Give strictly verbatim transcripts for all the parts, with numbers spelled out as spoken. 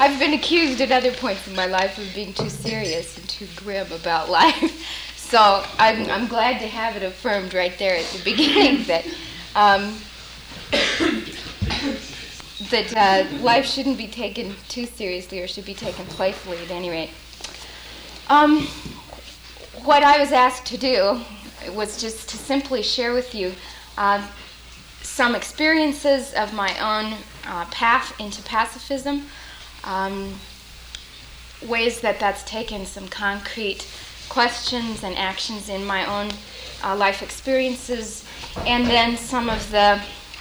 I've been accused at other points in my life of being too serious and too grim about life. So I'm, I'm glad to have it affirmed right there at the beginning that um, that uh, life shouldn't be taken too seriously or should be taken playfully at any rate. Um, what I was asked to do was just to simply share with you uh, some experiences of my own uh, path into pacifism, um, ways that that's taken some concrete questions and actions in my own uh, life experiences, and then some of the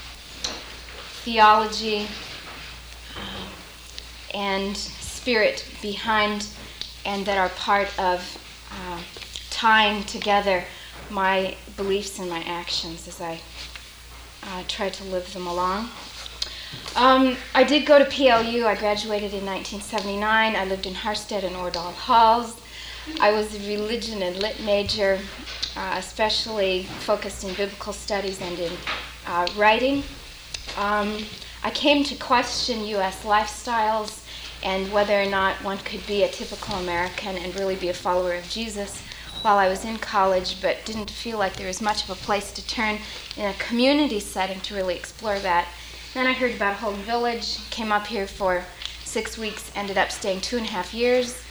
theology uh, and spirit behind and that are part of uh, tying together my beliefs and my actions as I uh, try to live them along. Um, I did go to P L U. I graduated in nineteen seventy-nine. I lived in Harstead and Ordall Halls. I was a religion and lit major, uh, especially focused in biblical studies and in uh, writing. Um, I came to question U S lifestyles and whether or not one could be a typical American and really be a follower of Jesus while I was in college, but didn't feel like there was much of a place to turn in a community setting to really explore that. Then I heard about Holden Village, came up here for six weeks, ended up staying two and a half years.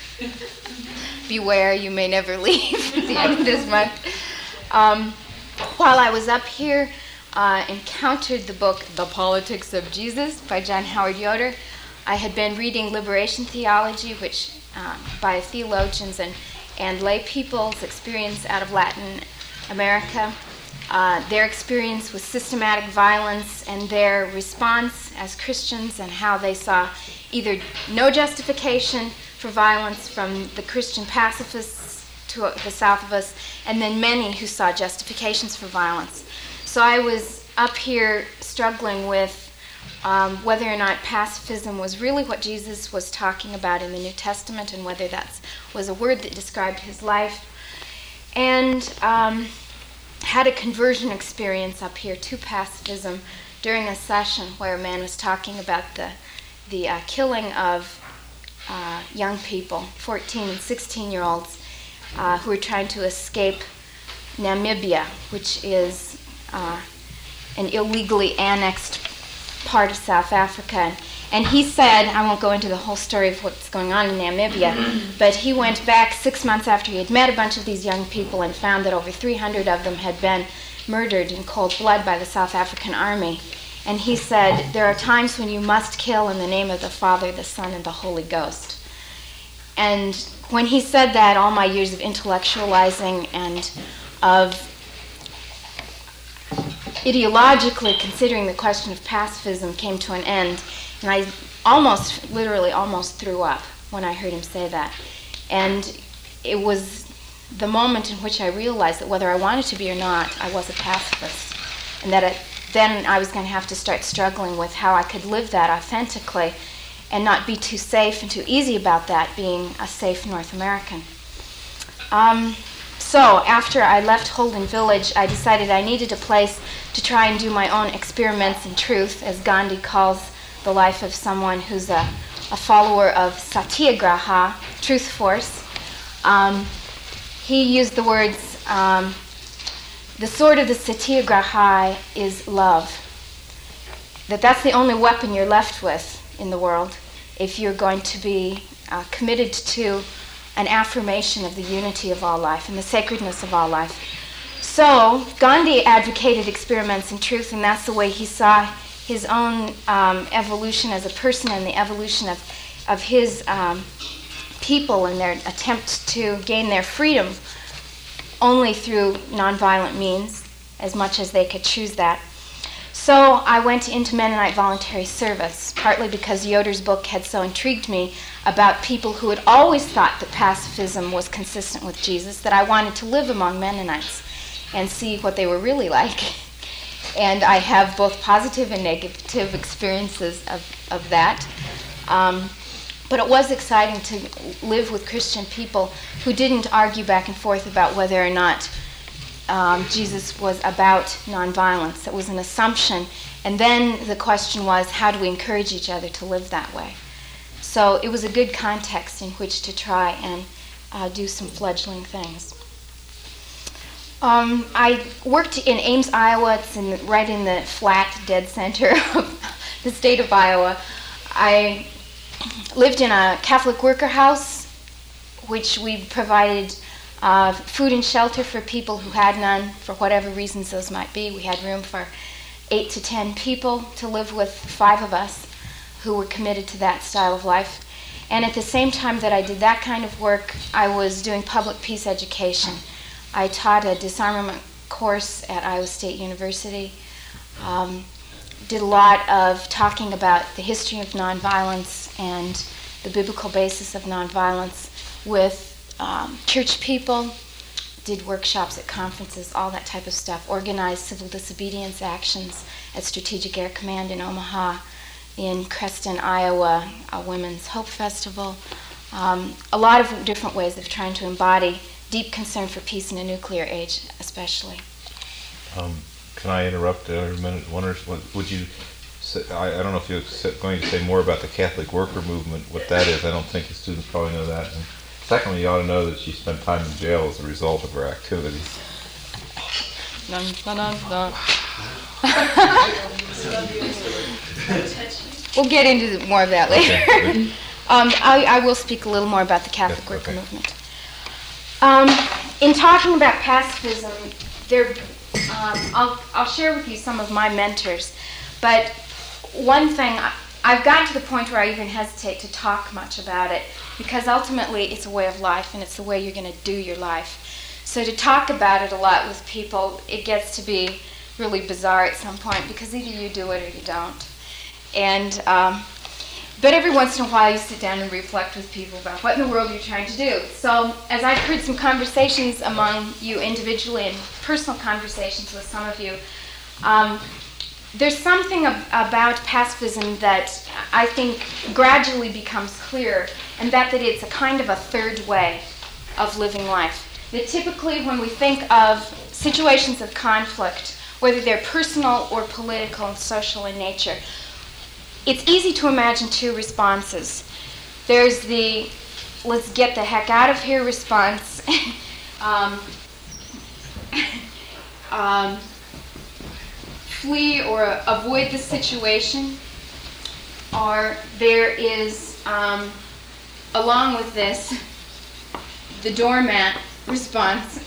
Beware, you may never leave at the end of this month. Um, while I was up here, uh, encountered the book The Politics of Jesus by John Howard Yoder. I had been reading liberation theology, which uh, by theologians and, and lay people's experience out of Latin America, uh, their experience with systematic violence and their response as Christians and how they saw either no justification for violence from the Christian pacifists to the south of us, and then many who saw justifications for violence. So I was up here struggling with Um, whether or not pacifism was really what Jesus was talking about in the New Testament and whether that was a word that described his life. And um, had a conversion experience up here to pacifism during a session where a man was talking about the, the uh, killing of uh, young people, fourteen and sixteen-year-olds, uh, who were trying to escape Namibia, which is uh, an illegally annexed part of South Africa. And he said, I won't go into the whole story of what's going on in Namibia, but he went back six months after he had met a bunch of these young people and found that over three hundred of them had been murdered in cold blood by the South African army. And he said, there are times when you must kill in the name of the Father, the Son, and the Holy Ghost. And when he said that, all my years of intellectualizing and of ideologically considering the question of pacifism came to an end, and I almost, literally almost threw up when I heard him say that. And it was the moment in which I realized that whether I wanted to be or not, I was a pacifist, and that it, then I was going to have to start struggling with how I could live that authentically and not be too safe and too easy about that, being a safe North American. Um, So after I left Holden Village, I decided I needed a place to try and do my own experiments in truth, as Gandhi calls the life of someone who's a, a follower of Satyagraha, truth force. Um, he used the words, um, the sword of the Satyagraha is love. That that's the only weapon you're left with in the world if you're going to be uh, committed to an affirmation of the unity of all life and the sacredness of all life. So Gandhi advocated experiments in truth, and that's the way he saw his own um, evolution as a person and the evolution of, of his um, people and their attempt to gain their freedom only through nonviolent means, as much as they could choose that. So I went into Mennonite voluntary service, partly because Yoder's book had so intrigued me about people who had always thought that pacifism was consistent with Jesus, that I wanted to live among Mennonites and see what they were really like. And I have both positive and negative experiences of, of that. Um, but it was exciting to live with Christian people who didn't argue back and forth about whether or not Um, Jesus was about nonviolence. It was an assumption. And then the question was, how do we encourage each other to live that way? So it was a good context in which to try and uh, do some fledgling things. Um, I worked in Ames, Iowa. It's in the, right in the flat, dead center of the state of Iowa. I lived in a Catholic worker house, which we provided uh, food and shelter for people who had none, for whatever reasons those might be. We had room for eight to ten people to live with, five of us who were committed to that style of life. And at the same time that I did that kind of work, I was doing public peace education. I taught a disarmament course at Iowa State University, um, did a lot of talking about the history of nonviolence and the biblical basis of nonviolence with um, church people, did workshops at conferences, all that type of stuff, organized civil disobedience actions at Strategic Air Command in Omaha, in Creston, Iowa, a Women's Hope Festival, um, a lot of different ways of trying to embody deep concern for peace in a nuclear age, especially. Um, can I interrupt a minute? Wonder, would you? Say, I, I don't know if you're going to say more about the Catholic worker movement, what that is. I don't think the students probably know that. And secondly, you ought to know that she spent time in jail as a result of her activities. Dun, dun, dun, dun. We'll get into more of that later. Okay. um, I, I will speak a little more about the Catholic yes, worker okay. movement. Um, in talking about pacifism, there, um, I'll, I'll share with you some of my mentors. But one thing, I, I've gotten to the point where I even hesitate to talk much about it, because ultimately it's a way of life, and it's the way you're going to do your life. So to talk about it a lot with people, it gets to be really bizarre at some point, because either you do it or you don't. And um, but every once in a while you sit down and reflect with people about what in the world you're trying to do. So as I've heard some conversations among you individually and personal conversations with some of you, um, there's something ab- about pacifism that I think gradually becomes clear, and that, that it's a kind of a third way of living life. That typically when we think of situations of conflict, whether they're personal or political and social in nature, it's easy to imagine two responses. There's the let's get the heck out of here response. um, um, flee or avoid the situation. Or there is, um, along with this, the doormat response,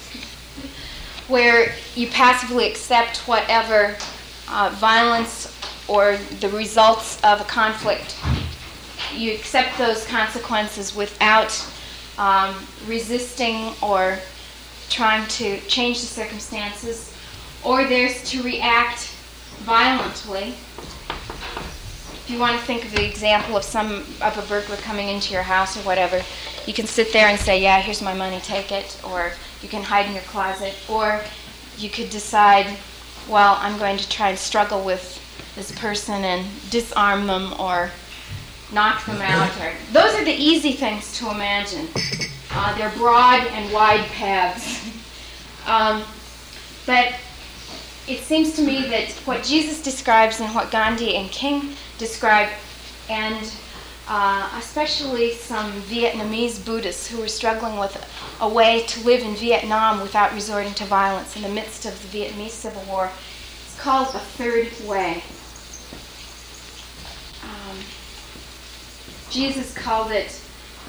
where you passively accept whatever uh, violence or the results of a conflict. You accept those consequences without um, resisting or trying to change the circumstances. Or there's to react violently. If you want to think of the example of some of a burglar coming into your house or whatever, you can sit there and say, yeah, here's my money, take it. Or you can hide in your closet. Or you could decide, well, I'm going to try and struggle with this person and disarm them or knock them out. Or those are the easy things to imagine. Uh, they're broad and wide paths. Um, but it seems to me that what Jesus describes and what Gandhi and King describe, and uh, especially some Vietnamese Buddhists who were struggling with a, a way to live in Vietnam without resorting to violence in the midst of the Vietnamese Civil War, it's called a third way. Um, Jesus called it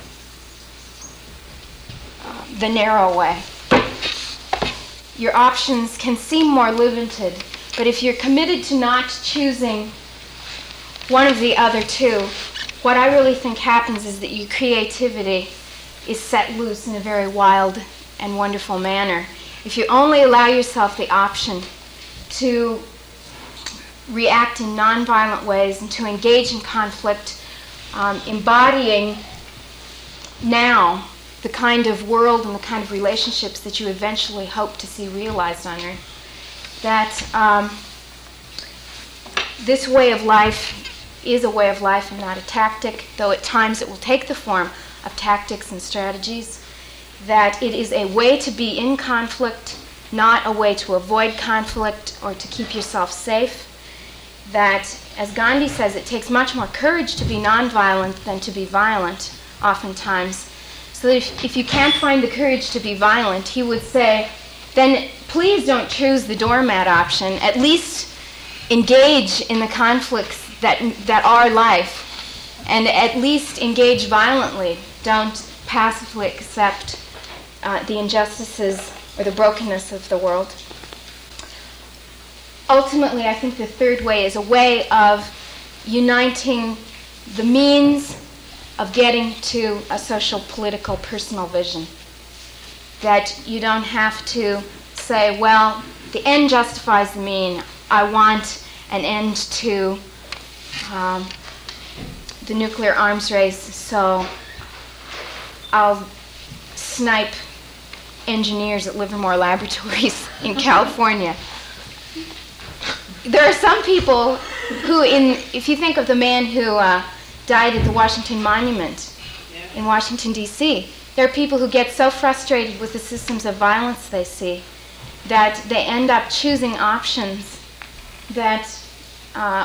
uh, the narrow way. Your options can seem more limited, but if you're committed to not choosing one of the other two, what I really think happens is that your creativity is set loose in a very wild and wonderful manner. If you only allow yourself the option to react in nonviolent ways and to engage in conflict, um, embodying now the kind of world and the kind of relationships that you eventually hope to see realized on Earth, that um, this way of life is a way of life and not a tactic, though at times it will take the form of tactics and strategies, that it is a way to be in conflict, not a way to avoid conflict or to keep yourself safe, that as Gandhi says, it takes much more courage to be nonviolent than to be violent, oftentimes. So that if, if you can't find the courage to be violent, he would say, then please don't choose the doormat option. At least engage in the conflicts that that are life, and at least engage violently. Don't passively accept uh, the injustices or the brokenness of the world. Ultimately, I think the third way is a way of uniting the means of getting to a social, political, personal vision. That you don't have to say, well, the end justifies the mean. I want an end to um, the nuclear arms race, so I'll snipe engineers at Livermore Laboratories in California. There are some people who, in if you think of the man who uh, died at the Washington Monument in Washington, D C, there are people who get so frustrated with the systems of violence they see that they end up choosing options that uh,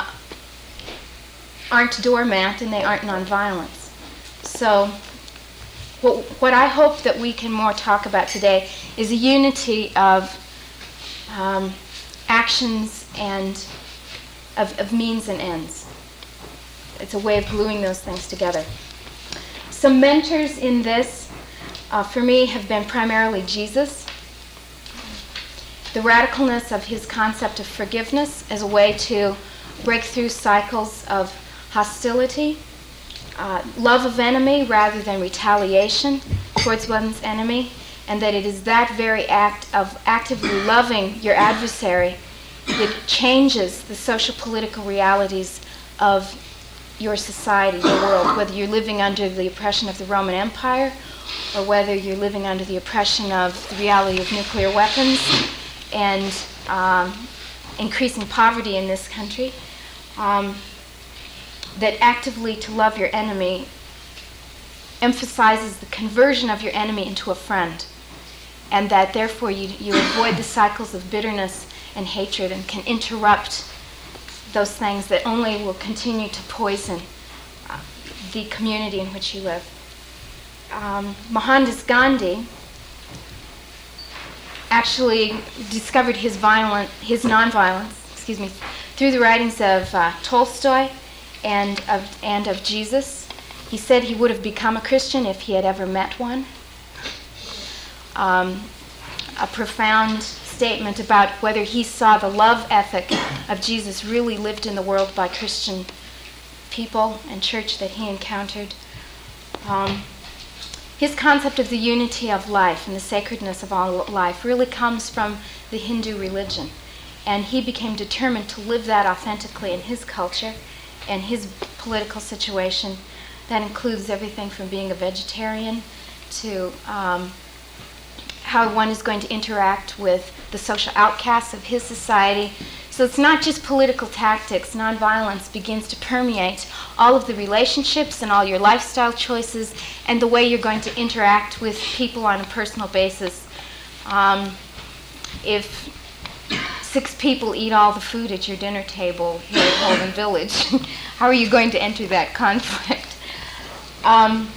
aren't doormat and they aren't nonviolence. So what, what I hope that we can more talk about today is a unity of um, actions and of, of means and ends. It's a way of gluing those things together. Some mentors in this, uh, for me, have been primarily Jesus. The radicalness of his concept of forgiveness as a way to break through cycles of hostility, uh, love of enemy rather than retaliation towards one's enemy, and that it is that very act of actively loving your adversary that changes the social political realities of your society, your world, whether you're living under the oppression of the Roman Empire or whether you're living under the oppression of the reality of nuclear weapons and um, increasing poverty in this country. Um, that actively to love your enemy emphasizes the conversion of your enemy into a friend, and that therefore you, you avoid the cycles of bitterness and hatred and can interrupt those things that only will continue to poison uh, the community in which you live. Um, Mohandas Gandhi actually discovered his violent, his nonviolence, excuse me, through the writings of uh, Tolstoy and of and of Jesus. He said he would have become a Christian if he had ever met one. Um, a profound statement about whether he saw the love ethic of Jesus really lived in the world by Christian people and church that he encountered. Um, his concept of the unity of life and the sacredness of all life really comes from the Hindu religion. And he became determined to live that authentically in his culture and his political situation. That includes everything from being a vegetarian to um, how one is going to interact with the social outcasts of his society. So it's not just political tactics. Nonviolence begins to permeate all of the relationships and all your lifestyle choices and the way you're going to interact with people on a personal basis. Um, if six people eat all the food at your dinner table here at Holden Village, how are you going to enter that conflict? Um,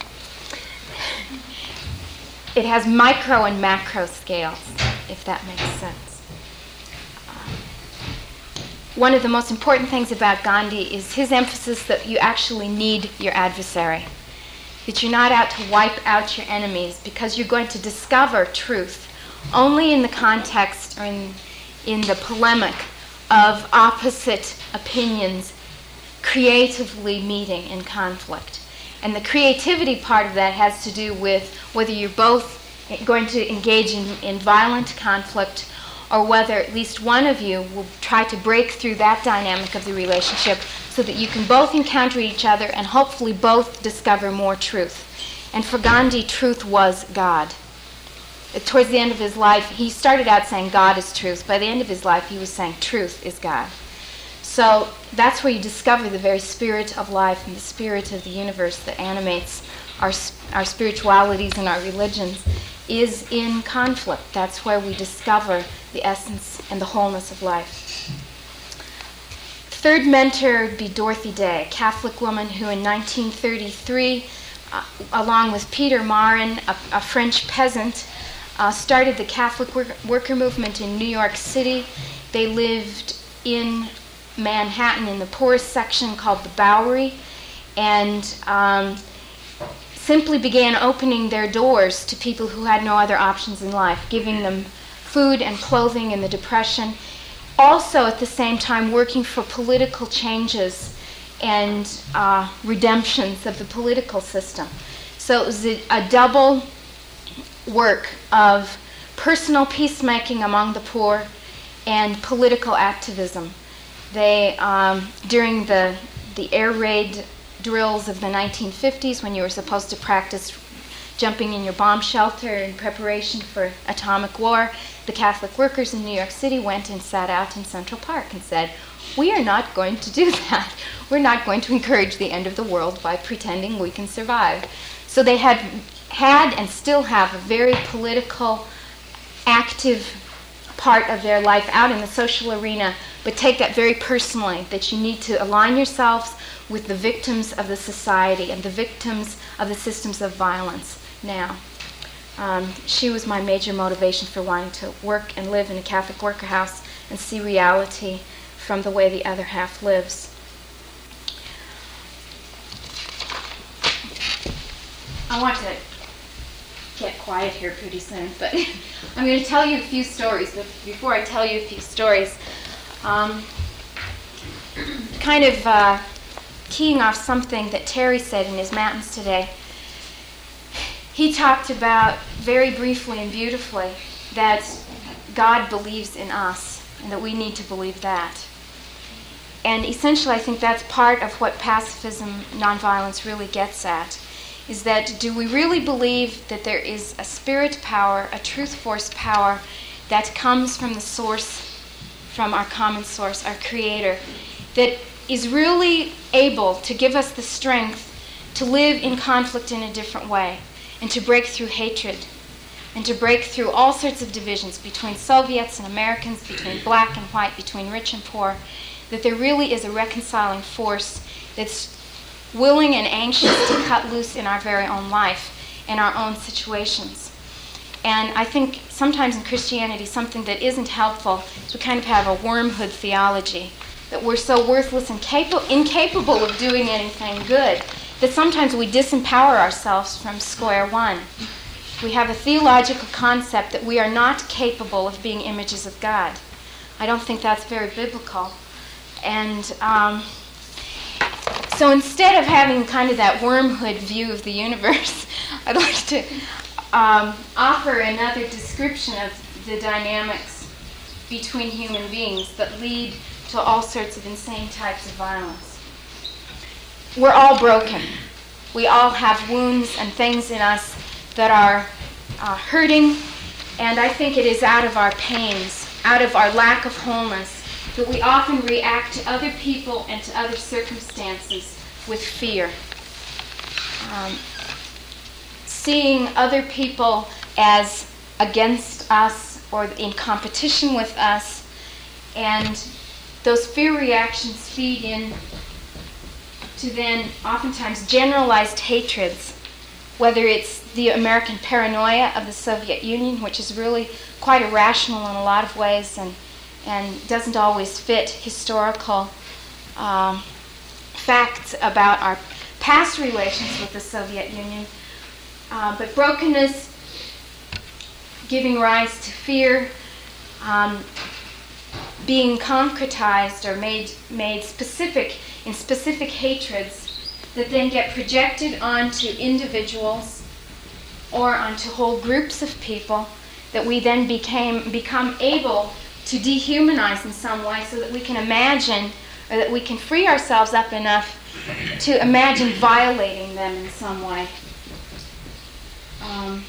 it has micro and macro scales, if that makes sense. Um, one of the most important things about Gandhi is his emphasis that you actually need your adversary, that you're not out to wipe out your enemies because you're going to discover truth only in the context or in in the polemic of opposite opinions creatively meeting in conflict. And the creativity part of that has to do with whether you're both going to engage in, in violent conflict or whether at least one of you will try to break through that dynamic of the relationship so that you can both encounter each other and hopefully both discover more truth. And for Gandhi, truth was God. Towards the end of his life, he started out saying God is truth. By the end of his life, he was saying truth is God. So that's where you discover the very spirit of life and the spirit of the universe that animates our, our spiritualities and our religions is in conflict. That's where we discover the essence and the wholeness of life. third mentor would be Dorothy Day, a Catholic woman who in nineteen thirty-three, uh, along with Peter Marin, a, a French peasant, uh, started the Catholic work- worker movement in New York City. They lived in Manhattan in the poorest section called the Bowery, and um, simply began opening their doors to people who had no other options in life, giving them food and clothing in the Depression. Also, at the same time, working for political changes and uh, redemptions of the political system. So it was a, a double work of personal peacemaking among the poor and political activism. They, um, during the, the air raid drills of the nineteen fifties, when you were supposed to practice jumping in your bomb shelter in preparation for atomic war, the Catholic workers in New York City went and sat out in Central Park and said, we are not going to do that. We're not going to encourage the end of the world by pretending we can survive. So they had had and still have a very political, active part of their life out in the social arena, but take that very personally, that you need to align yourselves with the victims of the society and the victims of the systems of violence now. Um, she was my major motivation for wanting to work and live in a Catholic worker house and see reality from the way the other half lives. I want to get quiet here pretty soon, but I'm going to tell you a few stories. But before I tell you a few stories, um, kind of uh, keying off something that Terry said in his Matins today, he talked about very briefly and beautifully that God believes in us and that we need to believe that. And essentially, I think that's part of what pacifism, nonviolence really gets at, is that do we really believe that there is a spirit power, a truth force power that comes from the source, from our common source, our creator, that is really able to give us the strength to live in conflict in a different way and to break through hatred and to break through all sorts of divisions between Soviets and Americans, between black and white, between rich and poor, that there really is a reconciling force that's willing and anxious to cut loose in our very own life, in our own situations. And I think sometimes in Christianity, something that isn't helpful is we kind of have a wormhood theology, that we're so worthless and capa- incapable of doing anything good, that sometimes we disempower ourselves from square one. We have a theological concept that we are not capable of being images of God. I don't think that's very biblical. And um, so instead of having kind of that wormhood view of the universe, I'd like to um, offer another description of the dynamics between human beings that lead to all sorts of insane types of violence. We're all broken. We all have wounds and things in us that are uh, hurting, and I think it is out of our pains, out of our lack of wholeness, that we often react to other people and to other circumstances with fear. Um, seeing other people as against us or in competition with us, and those fear reactions feed in to then oftentimes generalized hatreds, whether it's the American paranoia of the Soviet Union, which is really quite irrational in a lot of ways and, and doesn't always fit historical um, facts about our past relations with the Soviet Union, uh, but brokenness giving rise to fear, um, being concretized or made made specific in specific hatreds that then get projected onto individuals or onto whole groups of people that we then became become able to dehumanize in some way so that we can imagine or that we can free ourselves up enough to imagine violating them in some way. Um,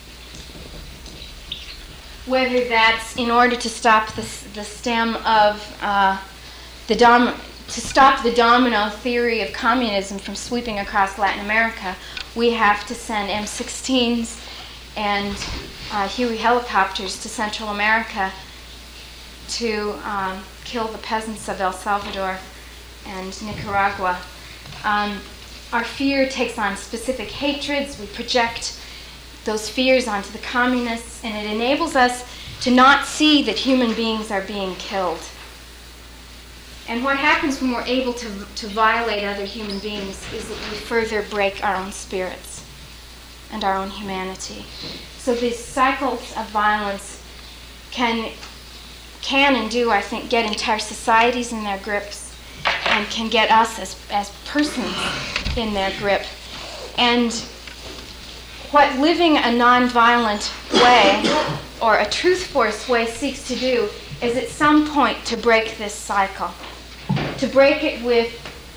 whether that's in order to stop the, the stem of uh, the dom- to stop the domino theory of communism from sweeping across Latin America, we have to send M sixteens and uh, Huey helicopters to Central America to um, kill the peasants of El Salvador and Nicaragua. Um, our fear takes on specific hatreds. We project those fears onto the communists, and it enables us to not see that human beings are being killed. And what happens when we're able to, to violate other human beings is that we further break our own spirits and our own humanity. So these cycles of violence can, can and do, I think, get entire societies in their grips and can get us as, as persons in their grip. And what living a nonviolent way or a truth-force way seeks to do is at some point to break this cycle. To break it with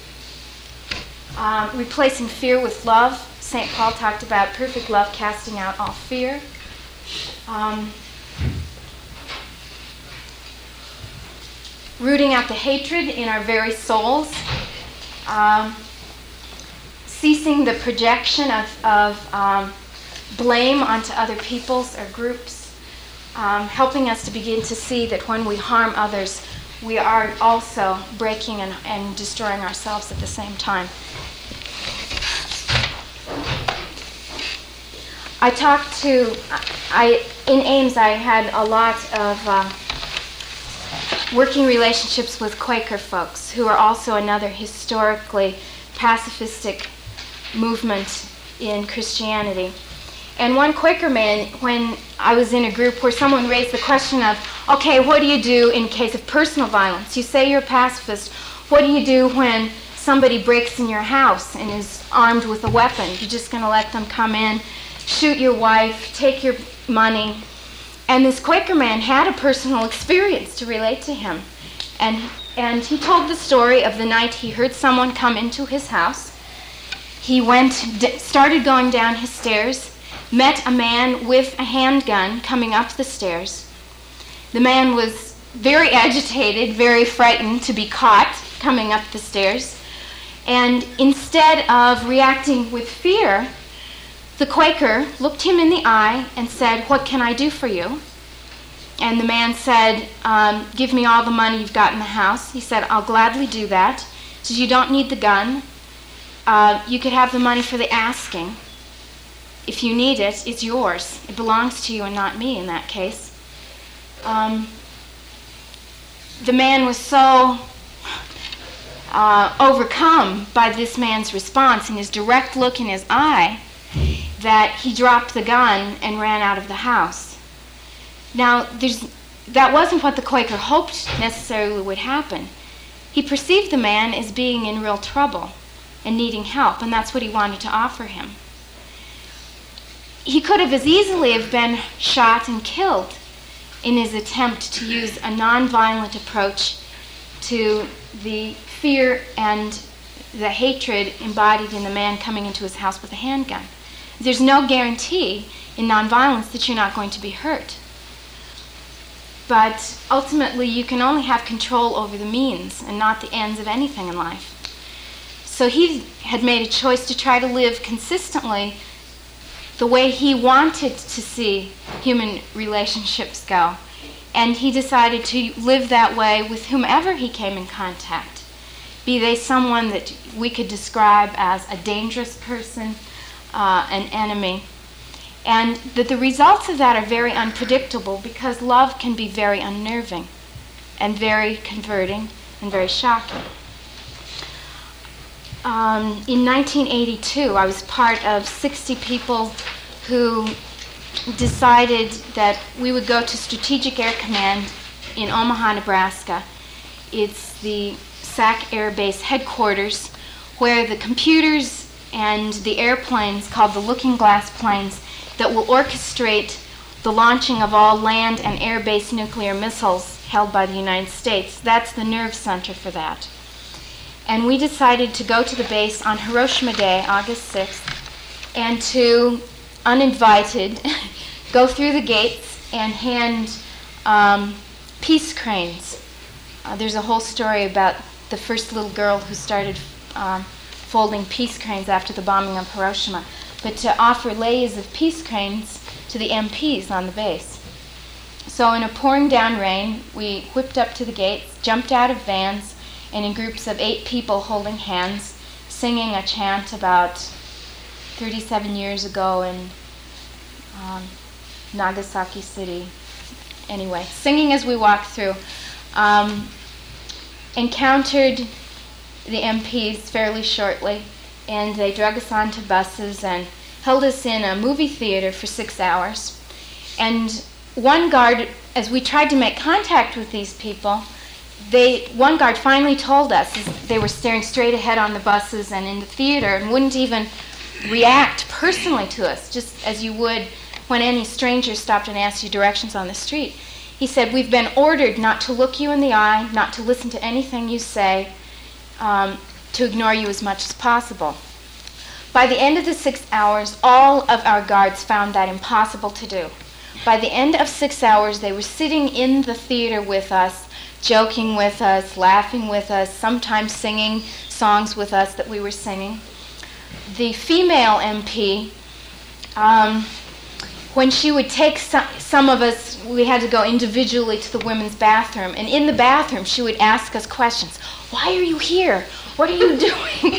um, replacing fear with love. Saint Paul talked about perfect love casting out all fear. Um, rooting out the hatred in our very souls. Um, ceasing the projection of, of um, blame onto other peoples or groups. Um, helping us to begin to see that when we harm others, we are also breaking and, and destroying ourselves at the same time. I talked to, I in Ames I had a lot of uh, working relationships with Quaker folks who are also another historically pacifistic movement in Christianity. And one Quaker man, when I was in a group where someone raised the question of, okay, what do you do in case of personal violence? You say you're a pacifist. What do you do when somebody breaks in your house and is armed with a weapon? You're just going to let them come in, shoot your wife, take your money. And this Quaker man had a personal experience to relate to him. And, and he told the story of the night he heard someone come into his house. He went, d- started going down his stairs, met a man with a handgun coming up the stairs. The man was very agitated, very frightened to be caught coming up the stairs. And instead of reacting with fear, the Quaker looked him in the eye and said, "What can I do for you?" And the man said, um, "Give me all the money you've got in the house." He said, "I'll gladly do that." He said, "You don't need the gun. Uh, you could have the money for the asking. If you need it, it's yours. It belongs to you and not me in that case." Um, the man was so uh, overcome by this man's response and his direct look in his eye that he dropped the gun and ran out of the house. Now, there's, that wasn't what the Quaker hoped necessarily would happen. He perceived the man as being in real trouble and needing help, and that's what he wanted to offer him. He could have as easily have been shot and killed in his attempt to use a nonviolent approach to the fear and the hatred embodied in the man coming into his house with a handgun. There's no guarantee in nonviolence that you're not going to be hurt. But ultimately, you can only have control over the means and not the ends of anything in life. So he had made a choice to try to live consistently the way he wanted to see human relationships go. And he decided to live that way with whomever he came in contact, be they someone that we could describe as a dangerous person, uh, an enemy. And that the results of that are very unpredictable because love can be very unnerving and very converting and very shocking. Um, in nineteen eighty-two, I was part of sixty people who decided that we would go to Strategic Air Command in Omaha, Nebraska. It's the S A C Air Base headquarters where the computers and the airplanes called the Looking Glass planes that will orchestrate the launching of all land and air-based nuclear missiles held by the United States. That's the nerve center for that. And we decided to go to the base on Hiroshima Day, August sixth, and to, uninvited, go through the gates and hand um, peace cranes. Uh, there's a whole story about the first little girl who started um, folding peace cranes after the bombing of Hiroshima, but to offer lays of peace cranes to the M Ps on the base. So in a pouring down rain, we whipped up to the gates, jumped out of vans, and in groups of eight people holding hands, singing a chant about thirty-seven years ago in um, Nagasaki City. Anyway, singing as we walked through. Um, encountered the M Ps fairly shortly, and they drug us onto buses and held us in a movie theater for six hours. And one guard, as we tried to make contact with these people, they one guard finally told us, as they were staring straight ahead on the buses and in the theater, and wouldn't even react personally to us, just as you would when any stranger stopped and asked you directions on the street. He said, "We've been ordered not to look you in the eye, not to listen to anything you say, um, to ignore you as much as possible." By the end of the six hours, all of our guards found that impossible to do. By the end of six hours, they were sitting in the theater with us, joking with us, laughing with us, sometimes singing songs with us that we were singing. The female M P, um, when she would take some, some of us, we had to go individually to the women's bathroom, and in the bathroom she would ask us questions. "Why are you here? What are you doing?"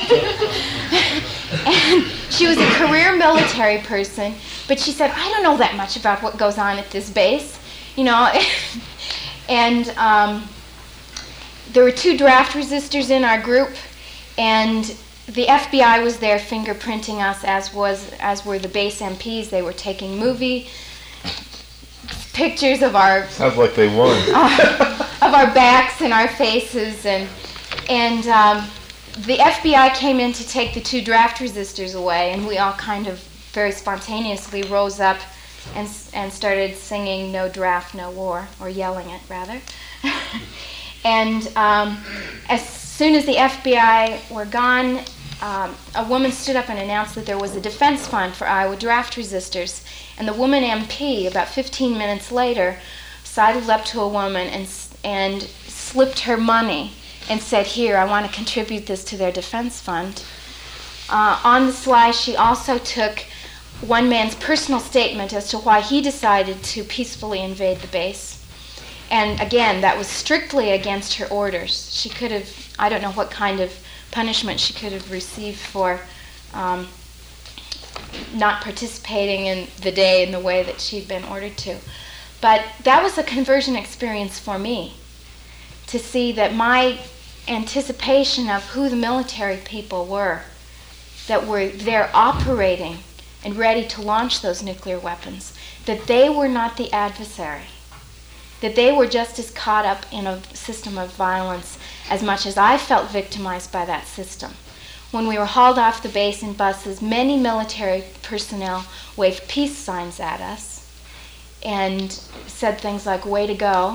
And she was a career military person, but she said, "I don't know that much about what goes on at this base," you know. And um, there were two draft resistors in our group, and the F B I was there fingerprinting us, as was as were the base M Ps. They were taking movie pictures of our sounds like they won uh, of our backs and our faces, and and um, the F B I came in to take the two draft resistors away, and we all kind of very spontaneously rose up and and started singing "No Draft, No War," or yelling it rather. And um, as soon as the F B I were gone, um, a woman stood up and announced that there was a defense fund for Iowa draft resistors. And the woman M P, about fifteen minutes later, sidled up to a woman and and slipped her money and said, "Here, I want to contribute this to their defense fund." Uh, on the sly, she also took one man's personal statement as to why he decided to peacefully invade the base. And again, that was strictly against her orders. She could have, I don't know what kind of punishment she could have received for um, not participating in the day in the way that she'd been ordered to. But that was a conversion experience for me, to see that my anticipation of who the military people were, that were there operating and ready to launch those nuclear weapons, that they were not the adversary, that they were just as caught up in a system of violence as much as I felt victimized by that system. When we were hauled off the base in buses, many military personnel waved peace signs at us and said things like, "Way to go."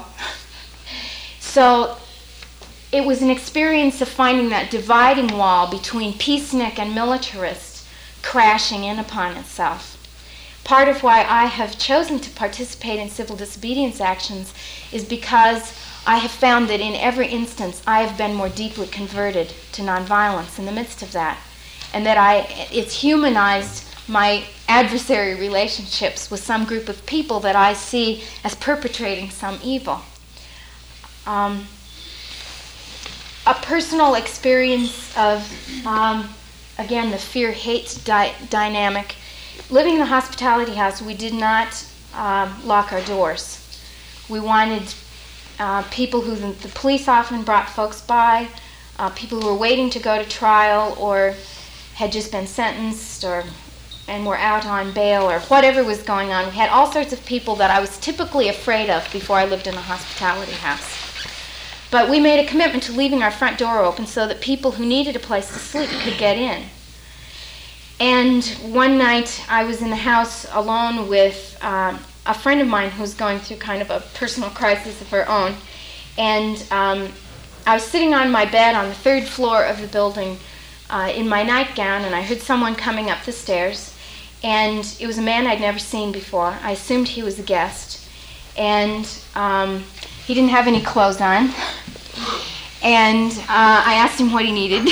So it was an experience of finding that dividing wall between peacenik and militarist crashing in upon itself. Part of why I have chosen to participate in civil disobedience actions is because I have found that in every instance I have been more deeply converted to nonviolence in the midst of that, and that I it's humanized my adversary relationships with some group of people that I see as perpetrating some evil. Um, a personal experience of, um, again, the fear-hate di- dynamic. Living in the hospitality house, we did not um, lock our doors. We wanted uh, people who the, the police often brought folks by, uh, people who were waiting to go to trial or had just been sentenced or and were out on bail or whatever was going on. We had all sorts of people that I was typically afraid of before I lived in a hospitality house. But we made a commitment to leaving our front door open so that people who needed a place to sleep could get in. And one night I was in the house alone with um, a friend of mine who was going through kind of a personal crisis of her own. And um, I was sitting on my bed on the third floor of the building uh, in my nightgown, and I heard someone coming up the stairs. And it was a man I'd never seen before. I assumed he was a guest. And um, he didn't have any clothes on. And uh, I asked him what he needed.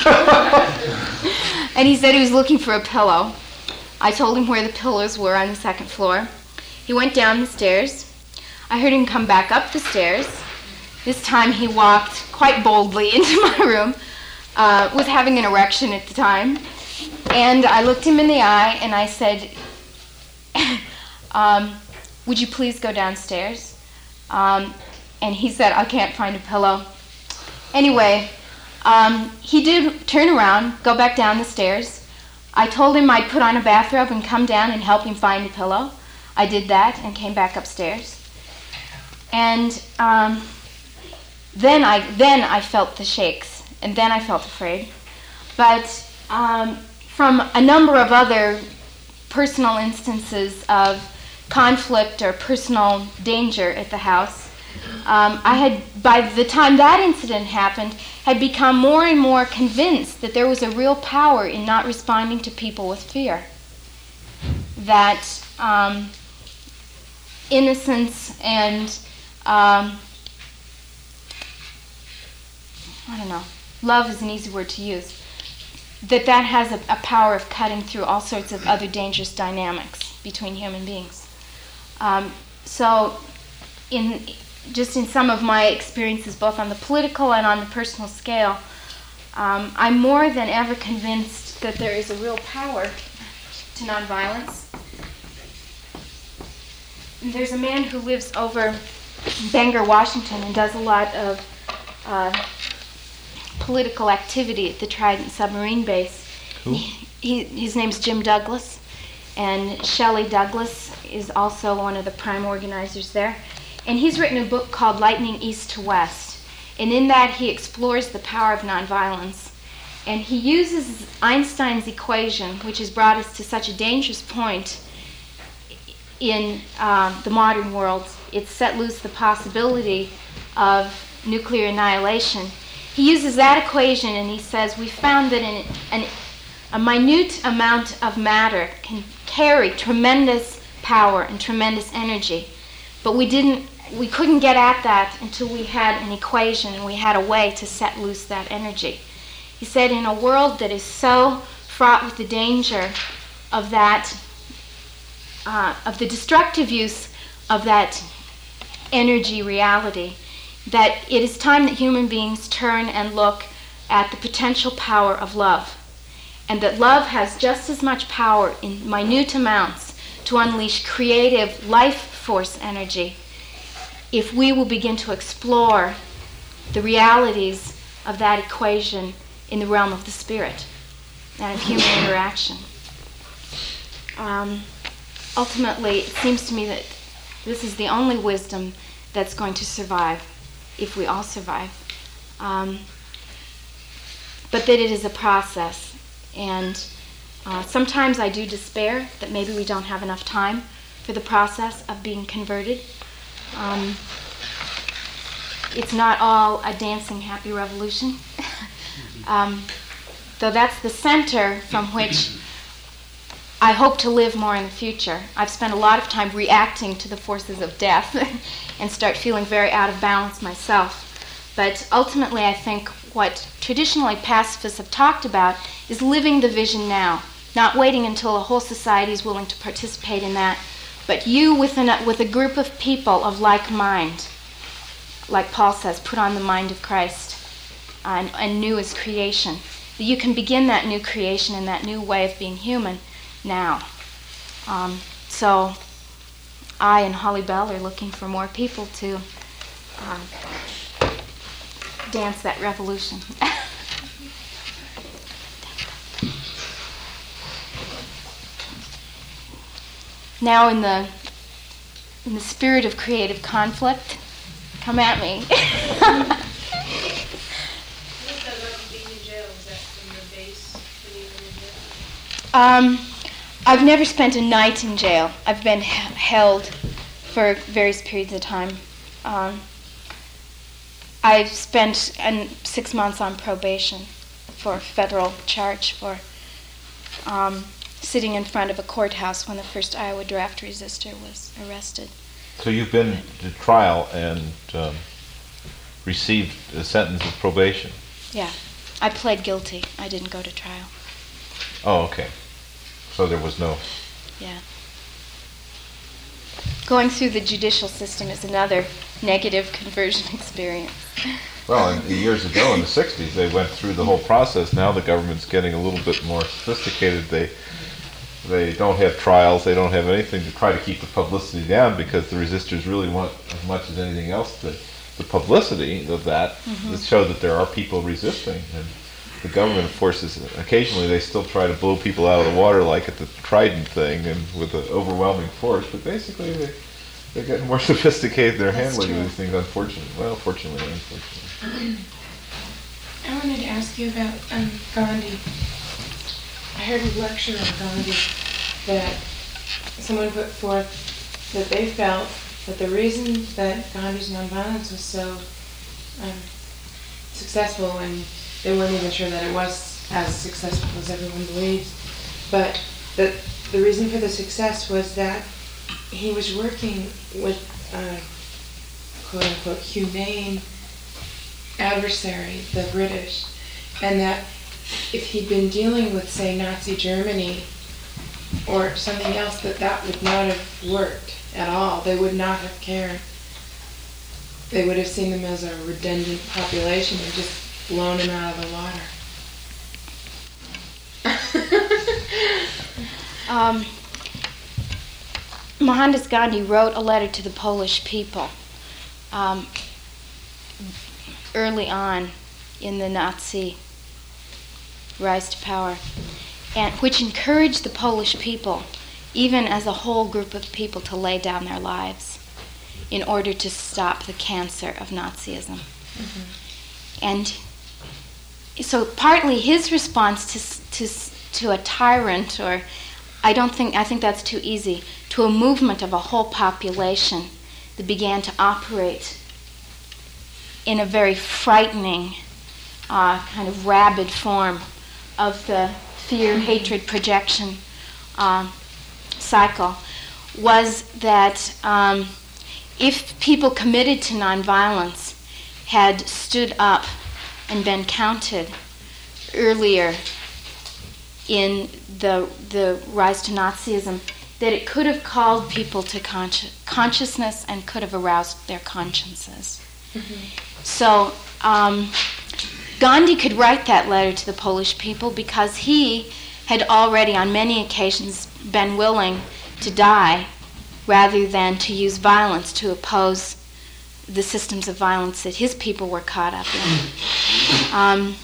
And he said he was looking for a pillow. I told him where the pillows were on the second floor. He went down the stairs. I heard him come back up the stairs. This time he walked quite boldly into my room, uh, was having an erection at the time, and I looked him in the eye and I said, um, would you please go downstairs? Um, and he said, I can't find a pillow. Anyway, um, he did turn around, go back down the stairs. I told him I'd put on a bathrobe and come down and help him find a pillow. I did that and came back upstairs. And um, then I then I felt the shakes, and then I felt afraid. But um, from a number of other personal instances of conflict or personal danger at the house, um, I had, by the time that incident happened, had become more and more convinced that there was a real power in not responding to people with fear. That um, innocence and um, I don't know, love is an easy word to use, that that has a, a power of cutting through all sorts of other dangerous dynamics between human beings. Um, so in just in some of my experiences, both on the political and on the personal scale, um, I'm more than ever convinced that there is a real power to nonviolence. There's a man who lives over in Bangor, Washington, and does a lot of uh, political activity at the Trident submarine base. Who? He, he, his name's Jim Douglas, and Shelley Douglas is also one of the prime organizers there. And he's written a book called Lightning East to West, and in that he explores the power of nonviolence. And he uses Einstein's equation, which has brought us to such a dangerous point in uh, the modern world. It's set loose the possibility of nuclear annihilation. He uses that equation and he says, we found that in an, a minute amount of matter can carry tremendous power and tremendous energy. But we didn't, we couldn't get at that until we had an equation and we had a way to set loose that energy. He said, in a world that is so fraught with the danger of that, uh, of the destructive use of that energy reality, that it is time that human beings turn and look at the potential power of love. And that love has just as much power in minute amounts to unleash creative life force energy if we will begin to explore the realities of that equation in the realm of the spirit and of human interaction. Um, ultimately, it seems to me that this is the only wisdom that's going to survive, if we all survive. Um, but that it is a process. And uh, sometimes I do despair that maybe we don't have enough time for the process of being converted. Um, it's not all a dancing happy revolution. um, though that's the center from which I hope to live more in the future. I've spent a lot of time reacting to the forces of death and start feeling very out of balance myself. But ultimately, I think what traditionally pacifists have talked about is living the vision now, not waiting until a whole society is willing to participate in that, but you within a, with a group of people of like mind, like Paul says, put on the mind of Christ, uh, and, and new is creation. That you can begin that new creation and that new way of being human now. Um, so I and Holly Bell are looking for more people to um, dance that revolution. Now in the in the spirit of creative conflict, come at me. What is that about being in jail? Is that from your base when you were in jail? Um, I've never spent a night in jail. I've been h- held for various periods of time. Um, I've spent an, six months on probation for a federal charge for um, sitting in front of a courthouse when the first Iowa draft resistor was arrested. So you've been to trial and um, received a sentence of probation? Yeah. I pled guilty. I didn't go to trial. Oh, okay. So there was no... Yeah. Going through the judicial system is another negative conversion experience. Well, and years ago in the sixties, they went through the whole process. Now the government's getting a little bit more sophisticated. They they don't have trials. They don't have anything to try to keep the publicity down, because the resistors really want, as much as anything else, the, the publicity of that mm-hmm. to show that there are people resisting. And the government forces, occasionally they still try to blow people out of the water, like at the Trident thing, and with an overwhelming force. But basically, they, they're getting more sophisticated. They're That's handling true. these things, unfortunately. Well, fortunately, unfortunately. I wanted to ask you about um, Gandhi. I heard a lecture on Gandhi that someone put forth that they felt that the reason that Gandhi's nonviolence was so um, successful, and they weren't even sure that it was as successful as everyone believes, but that the reason for the success was that he was working with a quote-unquote humane adversary, the British, and that if he'd been dealing with, say, Nazi Germany or something else, that that would not have worked at all. They would not have cared. They would have seen them as a redundant population and just blown him out of the water. um, Mohandas Gandhi wrote a letter to the Polish people um, early on in the Nazi rise to power, and which encouraged the Polish people, even as a whole group of people, to lay down their lives in order to stop the cancer of Nazism. Mm-hmm. And so partly his response to, to, to a tyrant, or I don't think, I think that's too easy, to a movement of a whole population that began to operate in a very frightening, uh, kind of rabid form of the fear, hatred, projection uh, cycle, was that um, if people committed to nonviolence had stood up and been counted earlier in the the rise to Nazism, that it could have called people to consci- consciousness and could have aroused their consciences. Mm-hmm. So um, Gandhi could write that letter to the Polish people because he had already on many occasions been willing to die rather than to use violence to oppose the systems of violence that his people were caught up in. Um,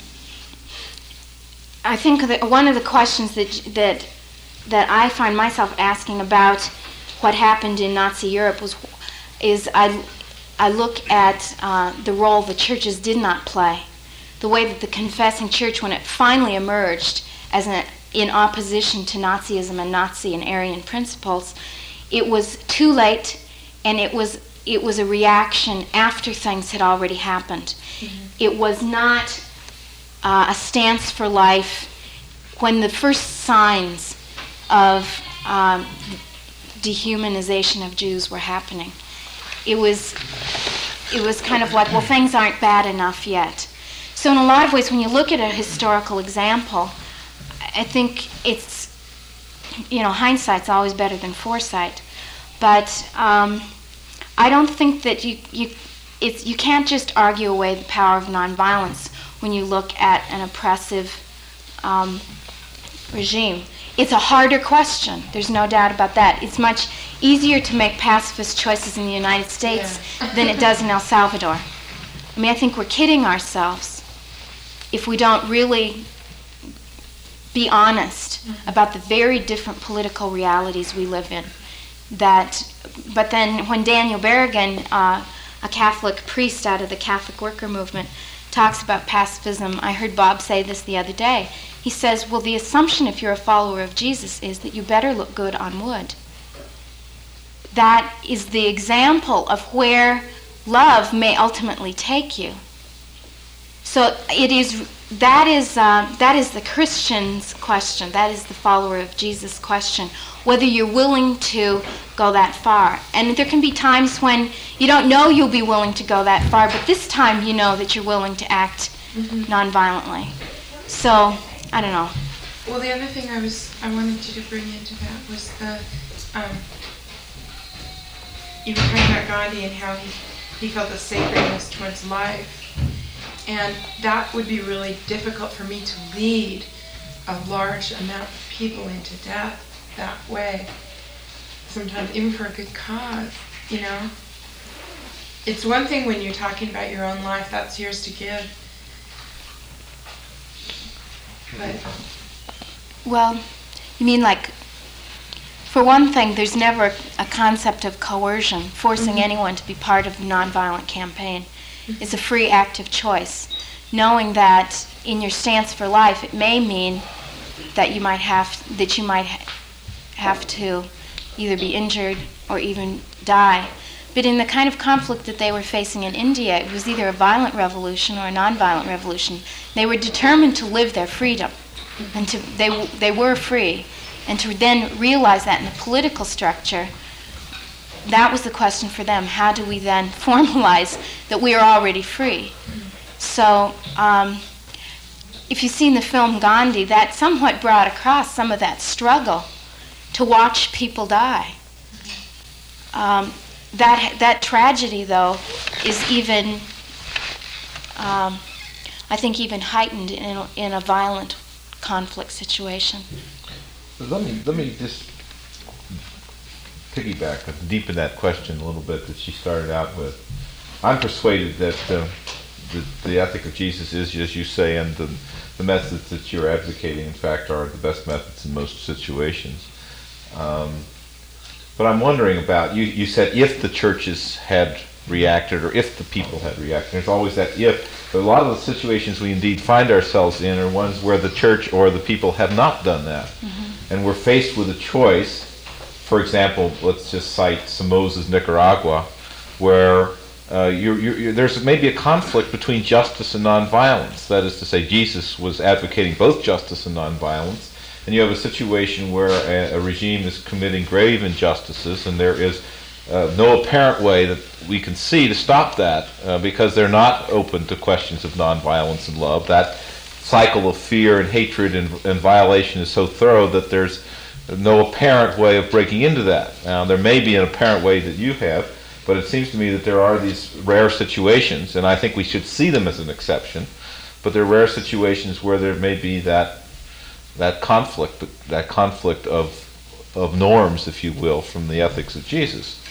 I think that one of the questions that that that I find myself asking about what happened in Nazi Europe was is I I look at uh, the role the churches did not play, the way that the confessing church, when it finally emerged as an, in opposition to Nazism and Nazi and Aryan principles, it was too late, and it was it was a reaction after things had already happened. Mm-hmm. It was not uh, a stance for life when the first signs of um, dehumanization of Jews were happening. It was it was kind of like, well, things aren't bad enough yet. So in a lot of ways, when you look at a historical example, I think it's, you know, hindsight's always better than foresight. But um, I don't think that you you it's you can't just argue away the power of nonviolence when you look at an oppressive um, regime. It's a harder question. There's no doubt about that. It's much easier to make pacifist choices in the United States yeah. than it does in El Salvador. I mean, I think we're kidding ourselves if we don't really be honest mm-hmm. about the very different political realities we live in. That, but then when Daniel Berrigan, uh, a Catholic priest out of the Catholic worker movement, talks about pacifism, I heard Bob say this the other day. He says, well, the assumption if you're a follower of Jesus is that you better look good on wood. That is the example of where love may ultimately take you. So it is, that is, uh, that is the Christian's question. That is the follower of Jesus' question, whether you're willing to go that far. And there can be times when you don't know you'll be willing to go that far, but this time you know that you're willing to act mm-hmm. nonviolently. So, I don't know. Well, the other thing I was I wanted you to bring into that was the um, you were talking about Gandhi and how he he felt a sacredness towards life. And that would be really difficult for me to lead a large amount of people into death that way. Sometimes even for a good cause, you know. It's one thing when you're talking about your own life, that's yours to give. But Well, you mean like, for one thing, there's never a concept of coercion, forcing Mhm. anyone to be part of a nonviolent campaign. It's a free active choice, knowing that in your stance for life, it may mean that you might have that you might ha- have to either be injured or even die. But in the kind of conflict that they were facing in India, it was either a violent revolution or a nonviolent revolution. They were determined to live their freedom, and to they w- they were free, and to then realize that in the political structure. That was the question for them. How do we then formalize that we are already free? So, um, if you've seen the film Gandhi, that somewhat brought across some of that struggle to watch people die. Um, that that tragedy, though, is even, um, I think, even heightened in a, in a violent conflict situation. Let me let me just piggyback and deepen that question a little bit that she started out with. I'm persuaded that uh, the, the ethic of Jesus is, as you say, and the, the methods that you're advocating, in fact, are the best methods in most situations. Um, but I'm wondering about, you, you said if the churches had reacted, or if the people had reacted. There's always that if. But a lot of the situations we indeed find ourselves in are ones where the church or the people have not done that. Mm-hmm. And we're faced with a choice. For example, let's just cite Somoza's Nicaragua, where uh, you're, you're, you're, there's maybe a conflict between justice and nonviolence. That is to say, Jesus was advocating both justice and nonviolence. And you have a situation where a, a regime is committing grave injustices, and there is uh, no apparent way that we can see to stop that, uh, because they're not open to questions of nonviolence and love. That cycle of fear and hatred and, and violation is so thorough that there's no apparent way of breaking into that. Now, there may be an apparent way that you have, but it seems to me that there are these rare situations, and I think we should see them as an exception, but there are rare situations where there may be that that conflict, that conflict of of norms, if you will, from the ethics of Jesus.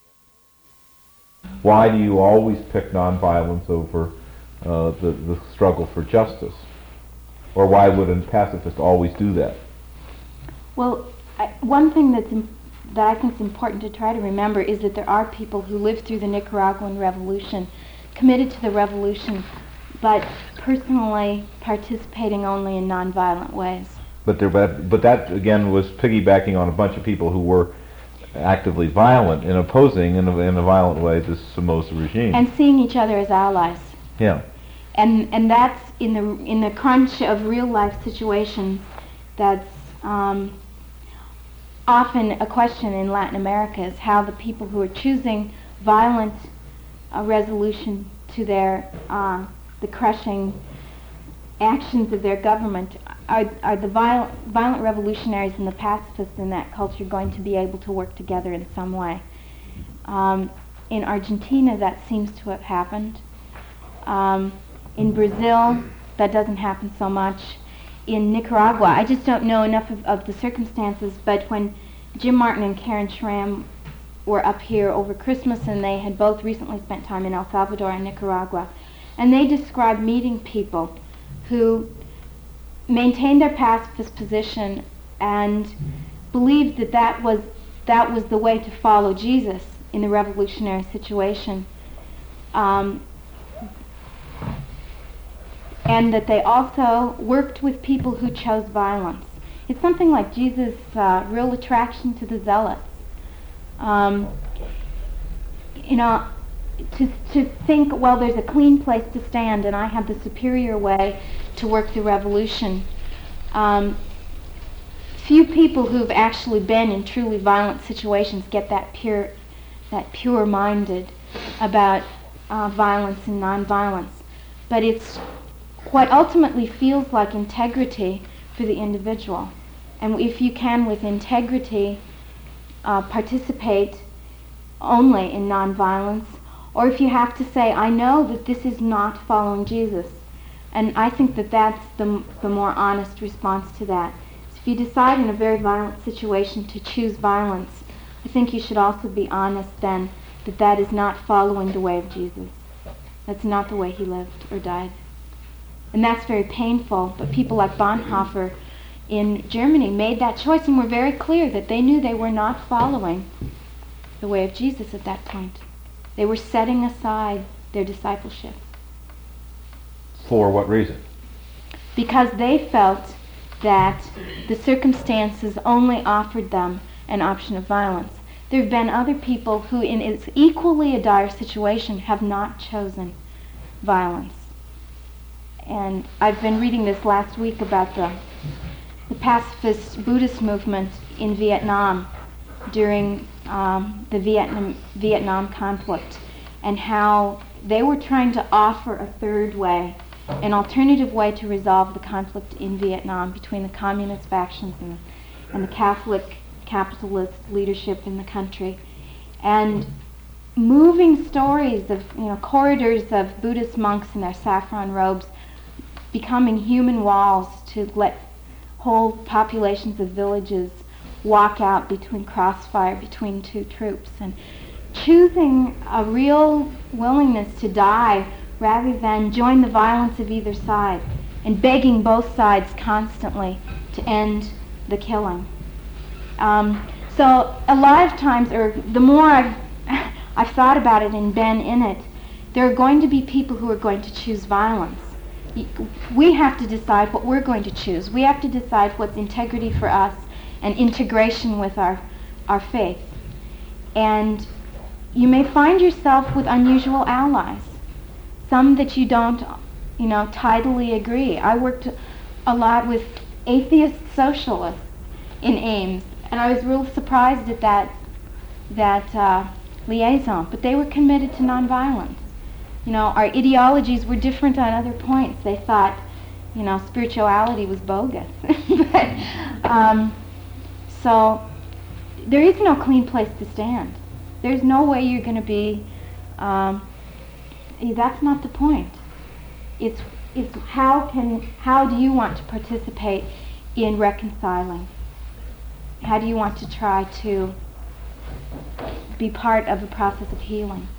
Why do you always pick nonviolence over uh, the, the struggle for justice? Or why would a pacifist always do that? Well, I, one thing that's im- that I think is important to try to remember is that there are people who lived through the Nicaraguan Revolution, committed to the revolution, but personally participating only in nonviolent ways. But there, but, but that again was piggybacking on a bunch of people who were actively violent and opposing in a, in a violent way this Somoza regime. And seeing each other as allies. Yeah. And and that's in the in the crunch of real life situations. That's um, often a question in Latin America, is how the people who are choosing violent uh, resolution to their uh, the crushing actions of their government, are are the violent violent revolutionaries and the pacifists in that culture going to be able to work together in some way? Um, in Argentina, that seems to have happened. Um, in Brazil, that doesn't happen so much. In Nicaragua, I just don't know enough of, of the circumstances, but when Jim Martin and Karen Schramm were up here over Christmas, and they had both recently spent time in El Salvador and Nicaragua, and they described meeting people who maintained their pacifist position and believed that that was, that was the way to follow Jesus in the revolutionary situation. Um, and that they also worked with people who chose violence. It's something like Jesus' uh, real attraction to the zealots. Um, you know, to, to think, well, there's a clean place to stand and I have the superior way to work the revolution. Um, few people who've actually been in truly violent situations get that pure, that pure-minded about uh, violence and nonviolence. But it's what ultimately feels like integrity for the individual. And if you can, with integrity, uh, participate only in nonviolence, or if you have to say, I know that this is not following Jesus. And I think that that's the, the more honest response to that. So if you decide in a very violent situation to choose violence, I think you should also be honest then that that is not following the way of Jesus. That's not the way he lived or died. And that's very painful, but people like Bonhoeffer in Germany made that choice and were very clear that they knew they were not following the way of Jesus at that point. They were setting aside their discipleship. For what reason? Because they felt that the circumstances only offered them an option of violence. There have been other people who, in its equally a dire situation, have not chosen violence. And I've been reading this last week about the, the pacifist Buddhist movement in Vietnam during um, the Vietnam, Vietnam conflict, and how they were trying to offer a third way, an alternative way to resolve the conflict in Vietnam between the communist factions and, and the Catholic capitalist leadership in the country. And moving stories of, you know, corridors of Buddhist monks in their saffron robes becoming human walls to let whole populations of villages walk out between crossfire between two troops, and choosing a real willingness to die rather than join the violence of either side, and begging both sides constantly to end the killing. Um, so a lot of times, or the more I've, I've thought about it and been in it, there are going to be people who are going to choose violence. We have to decide what we're going to choose. We have to decide what's integrity for us and integration with our, our faith. And you may find yourself with unusual allies, some that you don't, you know, tidily agree. I worked a lot with atheist socialists in Ames, and I was real surprised at that that uh, liaison. But they were committed to nonviolence. You know, our ideologies were different on other points. They thought, you know, spirituality was bogus. but, um, so there is no clean place to stand. There's no way you're going to be. Um, that's not the point. It's it's how can how do you want to participate in reconciling? How do you want to try to be part of the process of healing?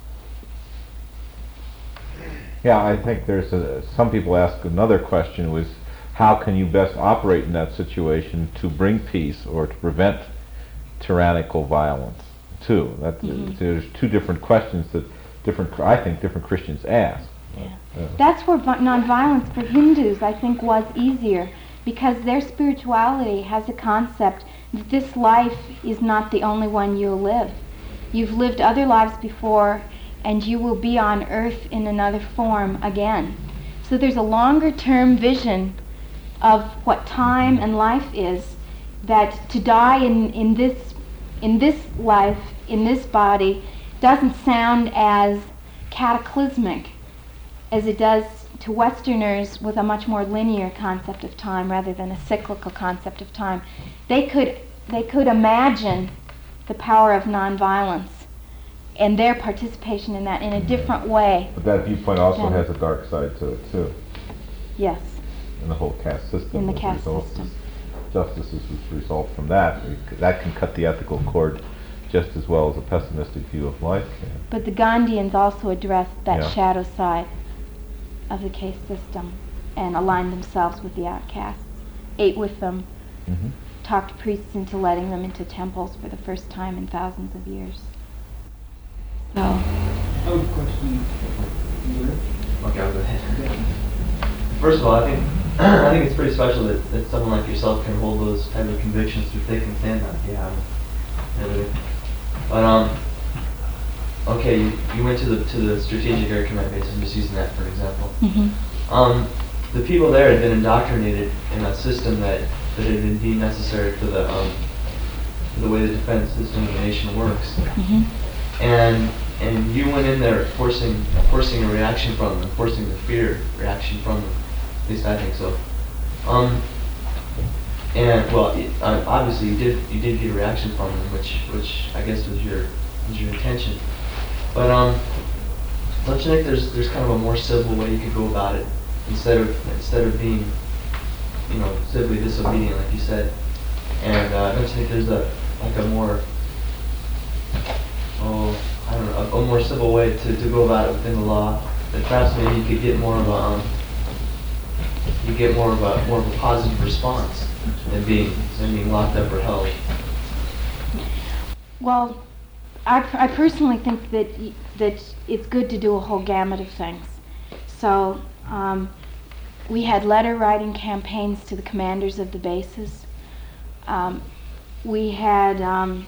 Yeah, I think there's a, some people ask another question was, how can you best operate in that situation to bring peace or to prevent tyrannical violence too? That, Mm-hmm. There's two different questions that different, I think, different Christians ask. Yeah. Uh, That's where vi- nonviolence for Hindus, I think, was easier, because their spirituality has a concept that this life is not the only one you'll live. You've lived other lives before, and you will be on earth in another form again. So there's a longer term vision of what time and life is, that to die in, in this in this life, in this body, doesn't sound as cataclysmic as it does to Westerners with a much more linear concept of time rather than a cyclical concept of time. They could they could imagine the power of nonviolence and their participation in that in a different way. But that viewpoint also Yeah. has a dark side to it too, Yes, in the whole caste system. in the as a caste result. system. Justice is a result from that. That can cut the ethical cord just as well as a pessimistic view of life can. But the Gandhians also addressed that Yeah. shadow side of the caste system and aligned themselves with the outcasts, ate with them, Mm-hmm. talked priests into letting them into temples for the first time in thousands of years. So, I have a question. Okay, I'll go ahead. First of all, I think I think it's pretty special that, that someone like yourself can hold those type of convictions through thick and thin. Like you have, really. But um, okay, you, you went to the to the strategic air command base. I'm just using that for an example. mm-hmm. Um, the people there had been indoctrinated in a system that, that had been deemed necessary for the um, for the way the defense system of the nation works. Mm-hmm. And and you went in there forcing forcing a reaction from them, forcing the fear reaction from them. At least I think so. Um, and well, it, uh, obviously you did you did get a reaction from them, which which I guess was your was your intention. But um, don't you think there's there's kind of a more civil way you could go about it instead of instead of being, you know, civilly disobedient like you said? And uh, don't you think there's a like a more oh I don't know a, a more civil way to, to go about it within the law? That perhaps maybe you could get more of a um, you get more of a more of a positive response than being than being locked up or held. Well, I, I personally think that y- that it's good to do a whole gamut of things. So um, we had letter writing campaigns to the commanders of the bases. Um, we had um,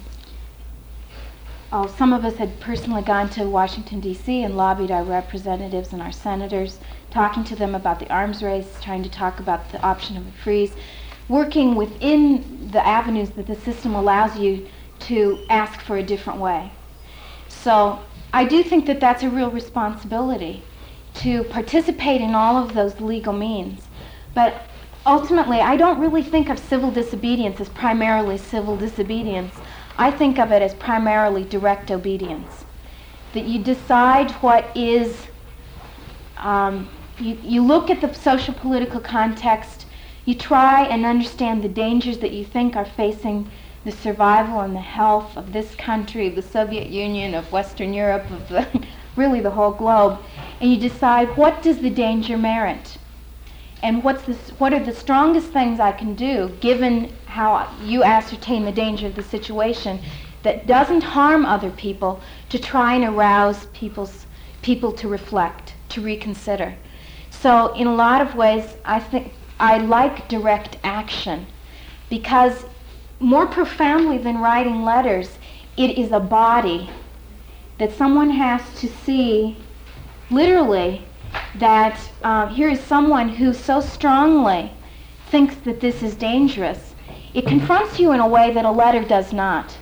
oh, some of us had personally gone to Washington D C and lobbied our representatives and our senators, talking to them about the arms race, trying to talk about the option of a freeze, working within the avenues that the system allows you to ask for a different way. So I do think that that's a real responsibility to participate in all of those legal means. But ultimately, I don't really think of civil disobedience as primarily civil disobedience. I think of it as primarily direct obedience. That you decide what is, um, you, you look at the social political context, you try and understand the dangers that you think are facing the survival and the health of this country, of the Soviet Union, of Western Europe, of the, really the whole globe, and you decide what does the danger merit, and what's the, what are the strongest things I can do, given how you ascertain the danger of the situation, that doesn't harm other people, to try and arouse people's people to reflect, to reconsider. So in a lot of ways, I think I like direct action, because more profoundly than writing letters, it is a body that someone has to see, literally, that uh, here is someone who so strongly thinks that this is dangerous. It confronts you in a way that a letter does not.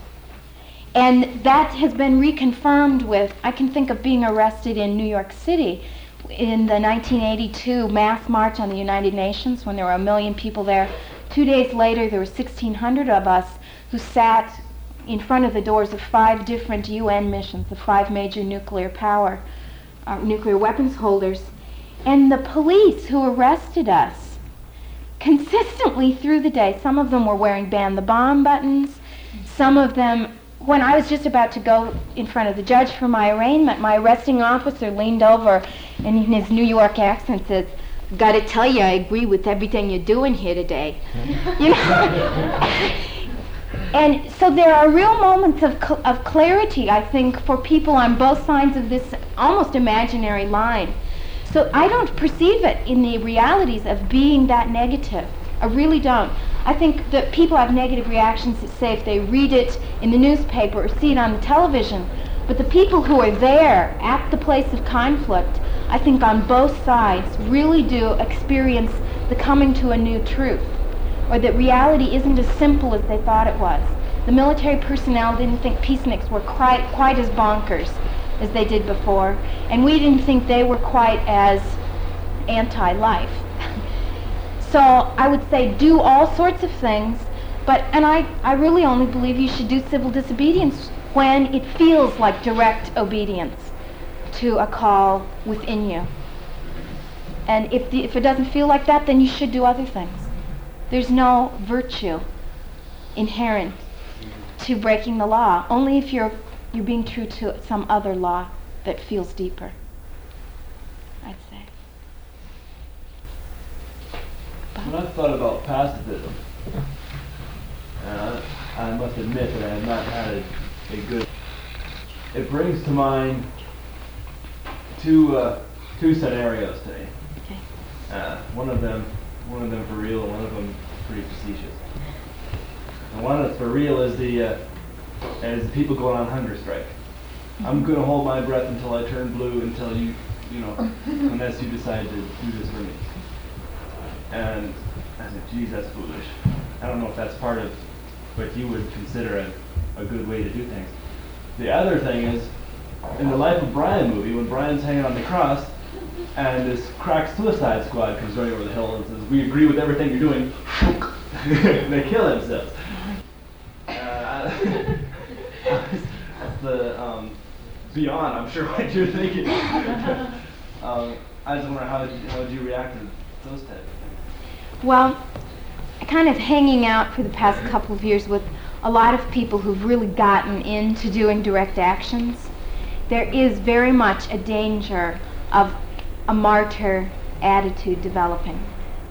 And that has been reconfirmed with, I can think of being arrested in New York City in the nineteen eighty-two mass march on the United Nations, when there were a million people there. Two days later, there were sixteen hundred of us who sat in front of the doors of five different U N missions, the five major nuclear power, uh, nuclear weapons holders. And the police who arrested us, consistently through the day, some of them were wearing ban the bomb buttons, some of them, when I was just about to go in front of the judge for my arraignment, my arresting officer leaned over and in his New York accent says, "Gotta tell you, I agree with everything you're doing here today." You know? And so there are real moments of cl- of clarity, I think, for people on both sides of this almost imaginary line. So I don't perceive it in the realities of being that negative. I really don't. I think that people have negative reactions, say, if they read it in the newspaper or see it on the television. But the people who are there at the place of conflict, I think on both sides, really do experience the coming to a new truth, or that reality isn't as simple as they thought it was. The military personnel didn't think peaceniks were quite, quite as bonkers as they did before, and we didn't think they were quite as anti-life. So I would say do all sorts of things, but, and I, I really only believe you should do civil disobedience when it feels like direct obedience to a call within you. And if, the, if it doesn't feel like that, then you should do other things. There's no virtue inherent to breaking the law, only if you're, you're being true to some other law that feels deeper, I'd say. When I've thought about pacifism, uh, I must admit that I have not had a, a good. It brings to mind two uh, two scenarios to me. Okay. Uh, one of them, one of them for real, and one of them pretty facetious. The one that's for real is the uh, is the people going on hunger strike. Mm-hmm. I'm going to hold my breath until I turn blue, until you, you know, unless you decide to do this for me. And I said, geez, that's foolish. I don't know if that's part of what you would consider a, a good way to do things. The other thing is, in the Life of Brian movie, when Brian's hanging on the cross, and this crack suicide squad comes running over the hill and says, "We agree with everything you're doing," and they kill themselves. Uh, that's the, um, beyond, I'm sure, what you're thinking. um, I just wonder how did you, how did you react to those type of things? Well, kind of hanging out for the past couple of years with a lot of people who've really gotten into doing direct actions, there is very much a danger of a martyr attitude developing.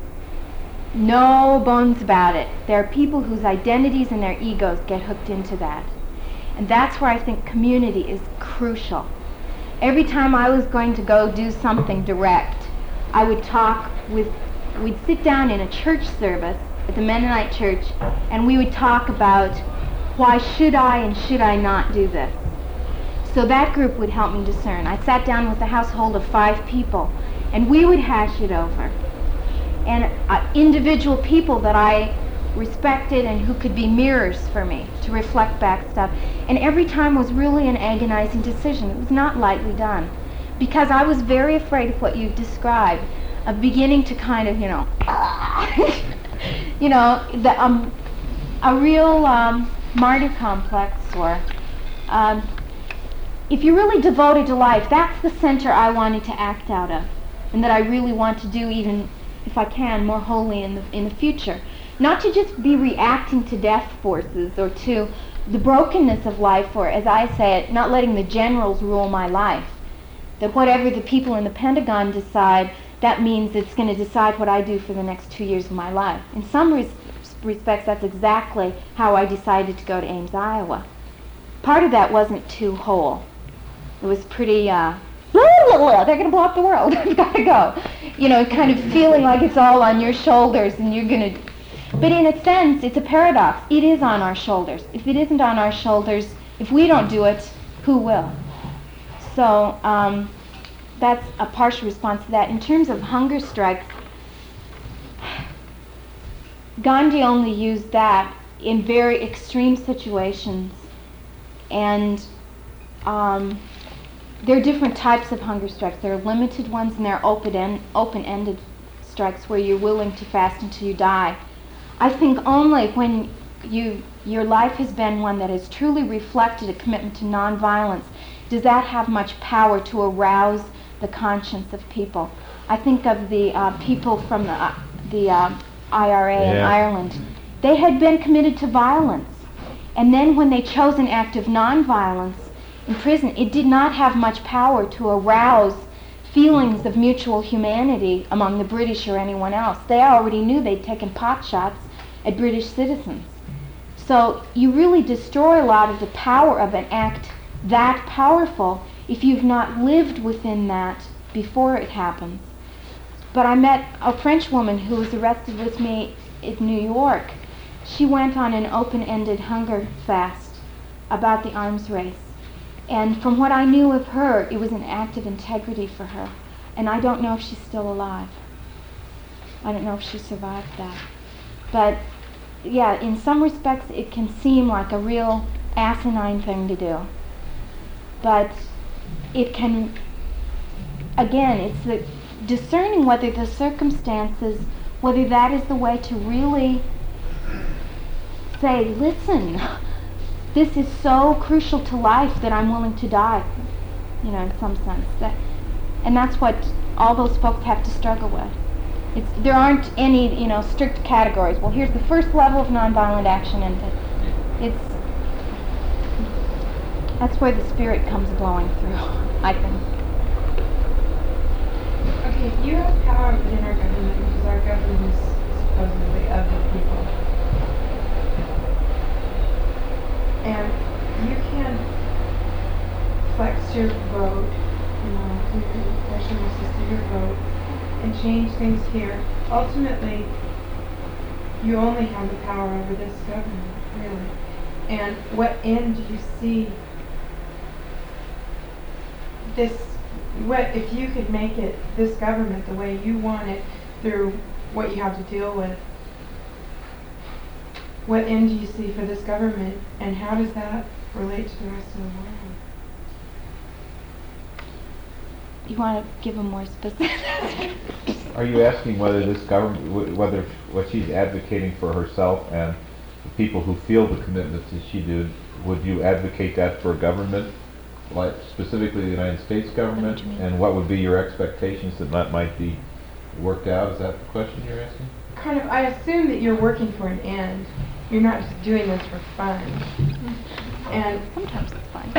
No bones about it. There are people whose identities and their egos get hooked into that. And that's where I think community is crucial. Every time I was going to go do something direct, I would talk with, we'd sit down in a church service at the Mennonite church, and we would talk about why should I and should I not do this. So that group would help me discern. I sat down with a household of five people, and we would hash it over. And uh, individual people that I respected and who could be mirrors for me to reflect back stuff. And every time was really an agonizing decision. It was not lightly done. Because I was very afraid of what you've described, of beginning to kind of, you know, you know, the, um, a real um, martyr complex, or um, if you're really devoted to life, that's the center I wanted to act out of, and that I really want to do, even if I can, more wholly in the in the future. Not to just be reacting to death forces or to the brokenness of life, or as I say it, not letting the generals rule my life. That whatever the people in the Pentagon decide, that means it's going to decide what I do for the next two years of my life. In some res- respects, that's exactly how I decided to go to Ames, Iowa. Part of that wasn't too whole. It was pretty, uh, blah, blah, blah, they're going to blow up the world. I've got to go. You know, kind of feeling like it's all on your shoulders and you're going to... But in a sense, it's a paradox. It is on our shoulders. If it isn't on our shoulders, if we don't do it, who will? So um, that's a partial response to that. In terms of hunger strikes, Gandhi only used that in very extreme situations. And um, there are different types of hunger strikes. There are limited ones and there are open-end, open-ended strikes where you're willing to fast until you die. I think only when you your life has been one that has truly reflected a commitment to nonviolence does that have much power to arouse the conscience of people. I think of the uh, people from the, uh, the uh, I R A yeah. in Ireland. They had been committed to violence. And then when they chose an act of nonviolence in prison, it did not have much power to arouse feelings of mutual humanity among the British or anyone else. They already knew they'd taken pot shots at British citizens. So you really destroy a lot of the power of an act that powerful if you've not lived within that before it happens. But I met a French woman who was arrested with me in New York. She went on an open-ended hunger fast about the arms race. And from what I knew of her, it was an act of integrity for her. And I don't know if she's still alive. I don't know if she survived that. But yeah, in some respects it can seem like a real asinine thing to do. But it can, again, it's the discerning whether the circumstances, whether that is the way to really say, listen, this is so crucial to life that I'm willing to die, you know, in some sense. That, and that's what all those folks have to struggle with. It's, there aren't any, you know, strict categories. Well, here's the first level of nonviolent action, and it's that's where the spirit comes blowing through, I think. Okay, you have power within our government because our government is supposedly of the people. And you can flex your vote, you know, you can pressure resist your vote and change things here. Ultimately, you only have the power over this government, really. And what end do you see this, what if you could make it, this government, the way you want it through what you have to deal with? What end do you see for this government, and how does that relate to the rest of the world? You want to give a more specific? Are you asking whether this government, whether what she's advocating for herself and the people who feel the commitments that she did, would you advocate that for a government like specifically the United States government, and what would be your expectations that that might be worked out? Is that the question you're asking? Kind of, I assume that you're working for an end. You're not just doing this for fun. And Sometimes it's fun.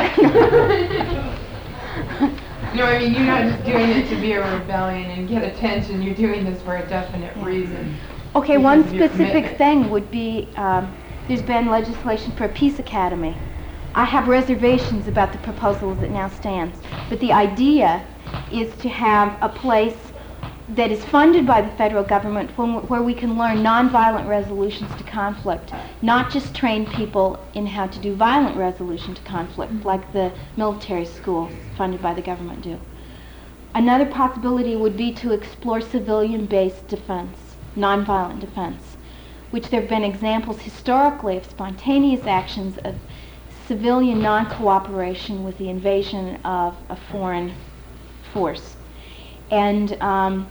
no, I mean, you're not just doing it to be a rebellion and get attention. You're doing this for a definite reason. Okay, Because one of your specific commitment. thing would be, um, there's been legislation for a peace academy. I have reservations about the proposal as it now stands, but the idea is to have a place that is funded by the federal government when, where we can learn nonviolent resolutions to conflict, not just train people in how to do violent resolution to conflict, like the military schools funded by the government do. Another possibility would be to explore civilian-based defense, nonviolent defense, which there have been examples historically of spontaneous actions of civilian non-cooperation with the invasion of a foreign force. And um,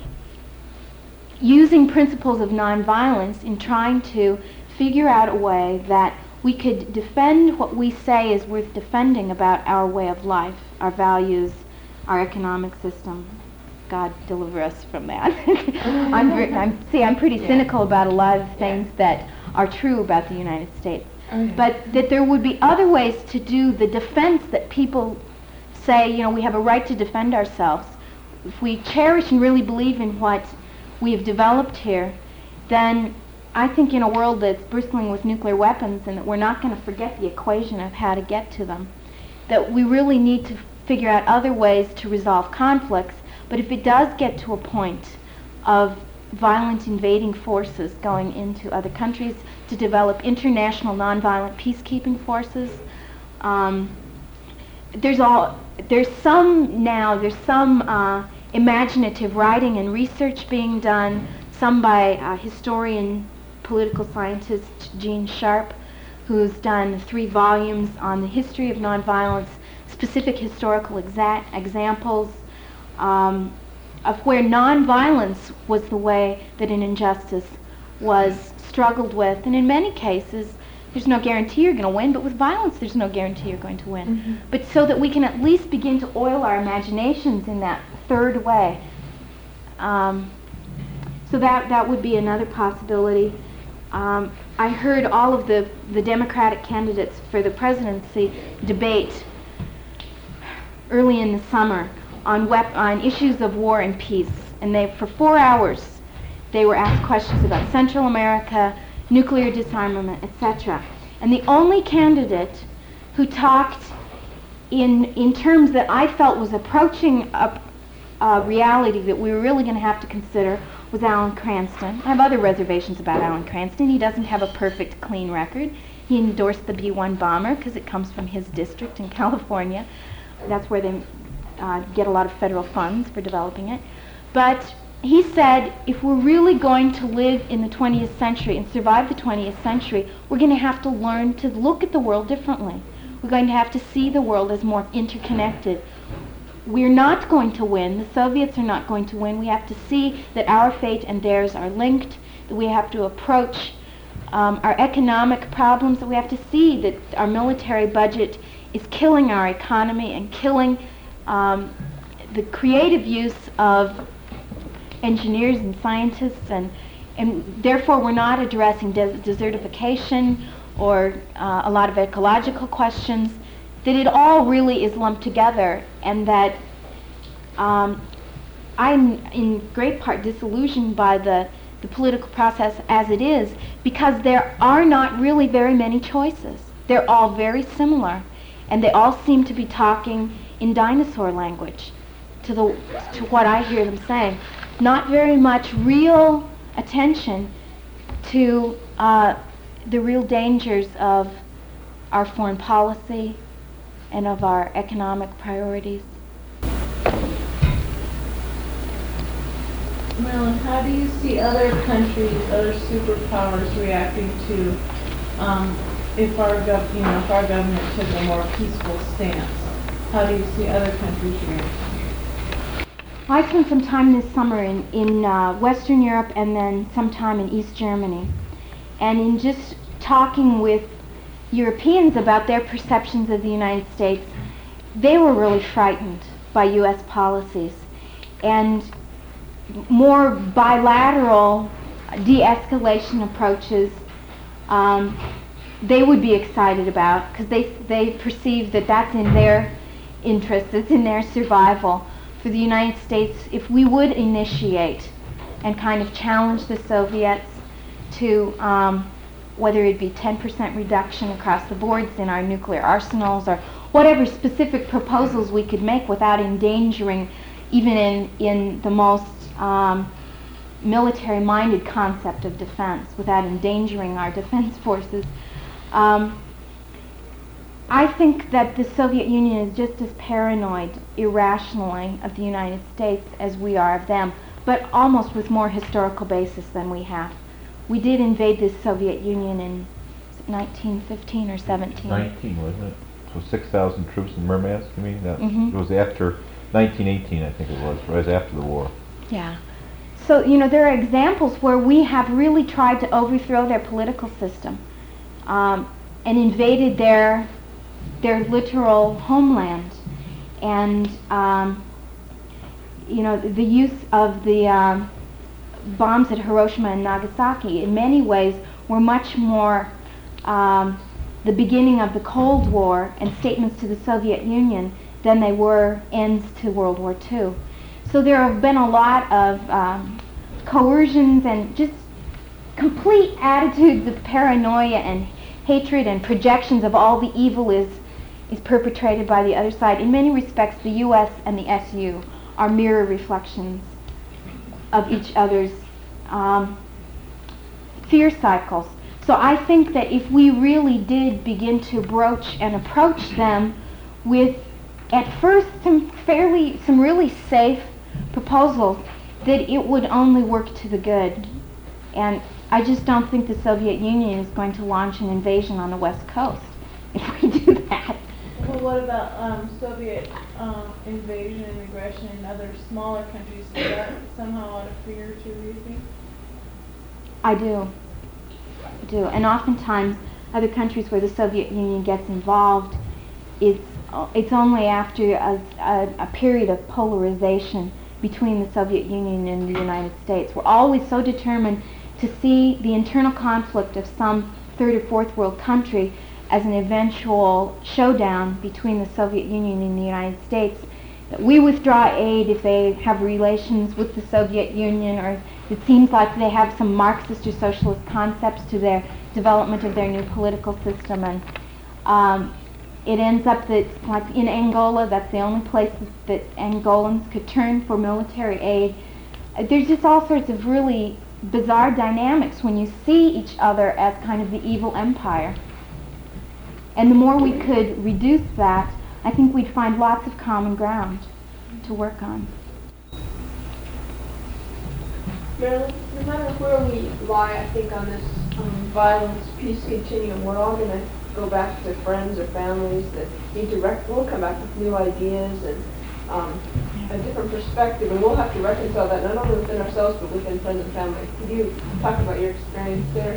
using principles of nonviolence in trying to figure out a way that we could defend what we say is worth defending about our way of life, our values, our economic system. God deliver us from that. I'm, ver- I'm, see, I'm pretty cynical about a lot of things that are true about the United States. Okay. But that there would be other ways to do the defense that people say, you know, we have a right to defend ourselves. If we cherish and really believe in what we have developed here, then I think in a world that's bristling with nuclear weapons and that we're not going to forget the equation of how to get to them, that we really need to figure out other ways to resolve conflicts. But if it does get to a point of violent invading forces going into other countries to develop international nonviolent peacekeeping forces, um, there's all there's some now there's some uh, imaginative writing and research being done, some by uh, historian, political scientist Gene Sharp, who's done three volumes on the history of nonviolence, specific historical exa- examples um, of where nonviolence was the way that an injustice was struggled with, and in many cases there's no guarantee you're going to win, but with violence there's no guarantee you're going to win. Mm-hmm. But so that we can at least begin to oil our imaginations in that third way. Um, so that that would be another possibility. Um, I heard all of the, the Democratic candidates for the presidency debate early in the summer on wep- on issues of war and peace, and they for four hours they were asked questions about Central America, nuclear disarmament, et cetera. And the only candidate who talked in in terms that I felt was approaching a, a reality that we were really going to have to consider was Alan Cranston. I have other reservations about Alan Cranston. He doesn't have a perfect, clean record. He endorsed the B one bomber because it comes from his district in California. That's where they uh, get a lot of federal funds for developing it. But he said, if we're really going to live in the twentieth century and survive the twentieth century, we're going to have to learn to look at the world differently. We're going to have to see the world as more interconnected. We're not going to win. The Soviets are not going to win. We have to see that our fate and theirs are linked, that we have to approach um, our economic problems, that we have to see that our military budget is killing our economy and killing um, the creative use of engineers and scientists, and, and therefore we're not addressing des- desertification or uh, a lot of ecological questions, that it all really is lumped together, and that um, I'm in great part disillusioned by the, the political process as it is, because there are not really very many choices. They're all very similar, and they all seem to be talking in dinosaur language to the to what I hear them saying. Not very much real attention to uh, the real dangers of our foreign policy and of our economic priorities. Well, and how do you see other countries, other superpowers reacting to um, if our gov- you know, if our government took a more peaceful stance? How do you see other countries reacting? I spent some time this summer in, in uh, Western Europe and then some time in East Germany. And in just talking with Europeans about their perceptions of the United States, they were really frightened by U S policies, and more bilateral de-escalation approaches um, they would be excited about, because they, they perceive that that's in their interest, it's in their survival. For the United States, if we would initiate and kind of challenge the Soviets to um, whether it be ten percent reduction across the boards in our nuclear arsenals, or whatever specific proposals we could make without endangering, even in, in the most um, military-minded concept of defense, without endangering our defense forces. Um, I think that the Soviet Union is just as paranoid irrationally of the United States as we are of them, but almost with more historical basis than we have. We did invade the Soviet Union in nineteen fifteen or seventeen. nineteen, wasn't it? So six thousand troops in Murmansk, you mean? That Mhm. It was after nineteen eighteen, I think it was, right after the war. Yeah. So, you know, there are examples where we have really tried to overthrow their political system um, and invaded their their literal homeland. And, um, you know, the use of the um, bombs at Hiroshima and Nagasaki in many ways were much more um, the beginning of the Cold War and statements to the Soviet Union than they were ends to World War Two. So there have been a lot of um, coercions and just complete attitudes of paranoia and hatred and projections of all the evil is is perpetrated by the other side. In many respects, the U S and the S U are mirror reflections of each other's um, fear cycles. So I think that if we really did begin to broach and approach them with, at first, some fairly, some really safe proposals, that it would only work to the good. And I just don't think the Soviet Union is going to launch an invasion on the West Coast if we do that. Well, what about um, Soviet um, invasion and aggression in other smaller countries? Is that somehow out of fear too, do you think? I do. I do. And oftentimes, other countries where the Soviet Union gets involved, it's, it's only after a, a, a period of polarization between the Soviet Union and the United States. We're always so determined to see the internal conflict of some third or fourth world country as an eventual showdown between the Soviet Union and the United States, that we withdraw aid if they have relations with the Soviet Union, or it seems like they have some Marxist or socialist concepts to their development of their new political system. And um, it ends up that, like in Angola, that's the only place that, that Angolans could turn for military aid. Uh, there's just all sorts of really bizarre dynamics when you see each other as kind of the evil empire. And the more we could reduce that, I think we'd find lots of common ground to work on. Marilyn, no matter where we lie, I think, on this um, violence peace continuum, we're all going to go back to friends or families that need to rec- we'll come back with new ideas and um, a different perspective, and we'll have to reconcile that not only within ourselves but within friends and family. Could you talk about your experience there?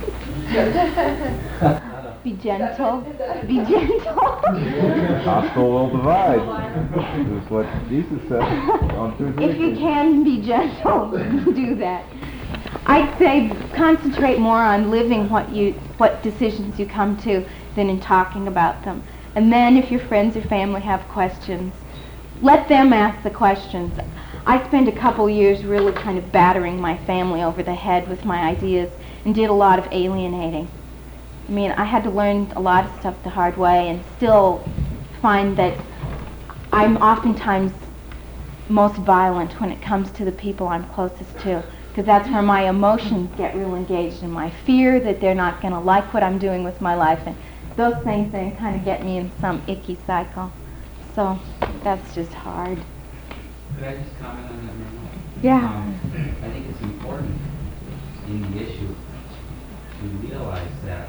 Be gentle. Be gentle. Hostile will divide. This is what Jesus said. On Tuesday. If you can be gentle, do that. I'd say concentrate more on living what you, what decisions you come to than in talking about them. And then if your friends or family have questions, let them ask the questions. I spent a couple years really kind of battering my family over the head with my ideas and did a lot of alienating. I mean, I had to learn a lot of stuff the hard way and still find that I'm oftentimes most violent when it comes to the people I'm closest to, because that's where my emotions get real engaged, and my fear that they're not going to like what I'm doing with my life, and those things then kind of get me in some icky cycle. So that's just hard. Could I just comment on that, Marilyn? Yeah. Um, I think it's important in the issue to realize that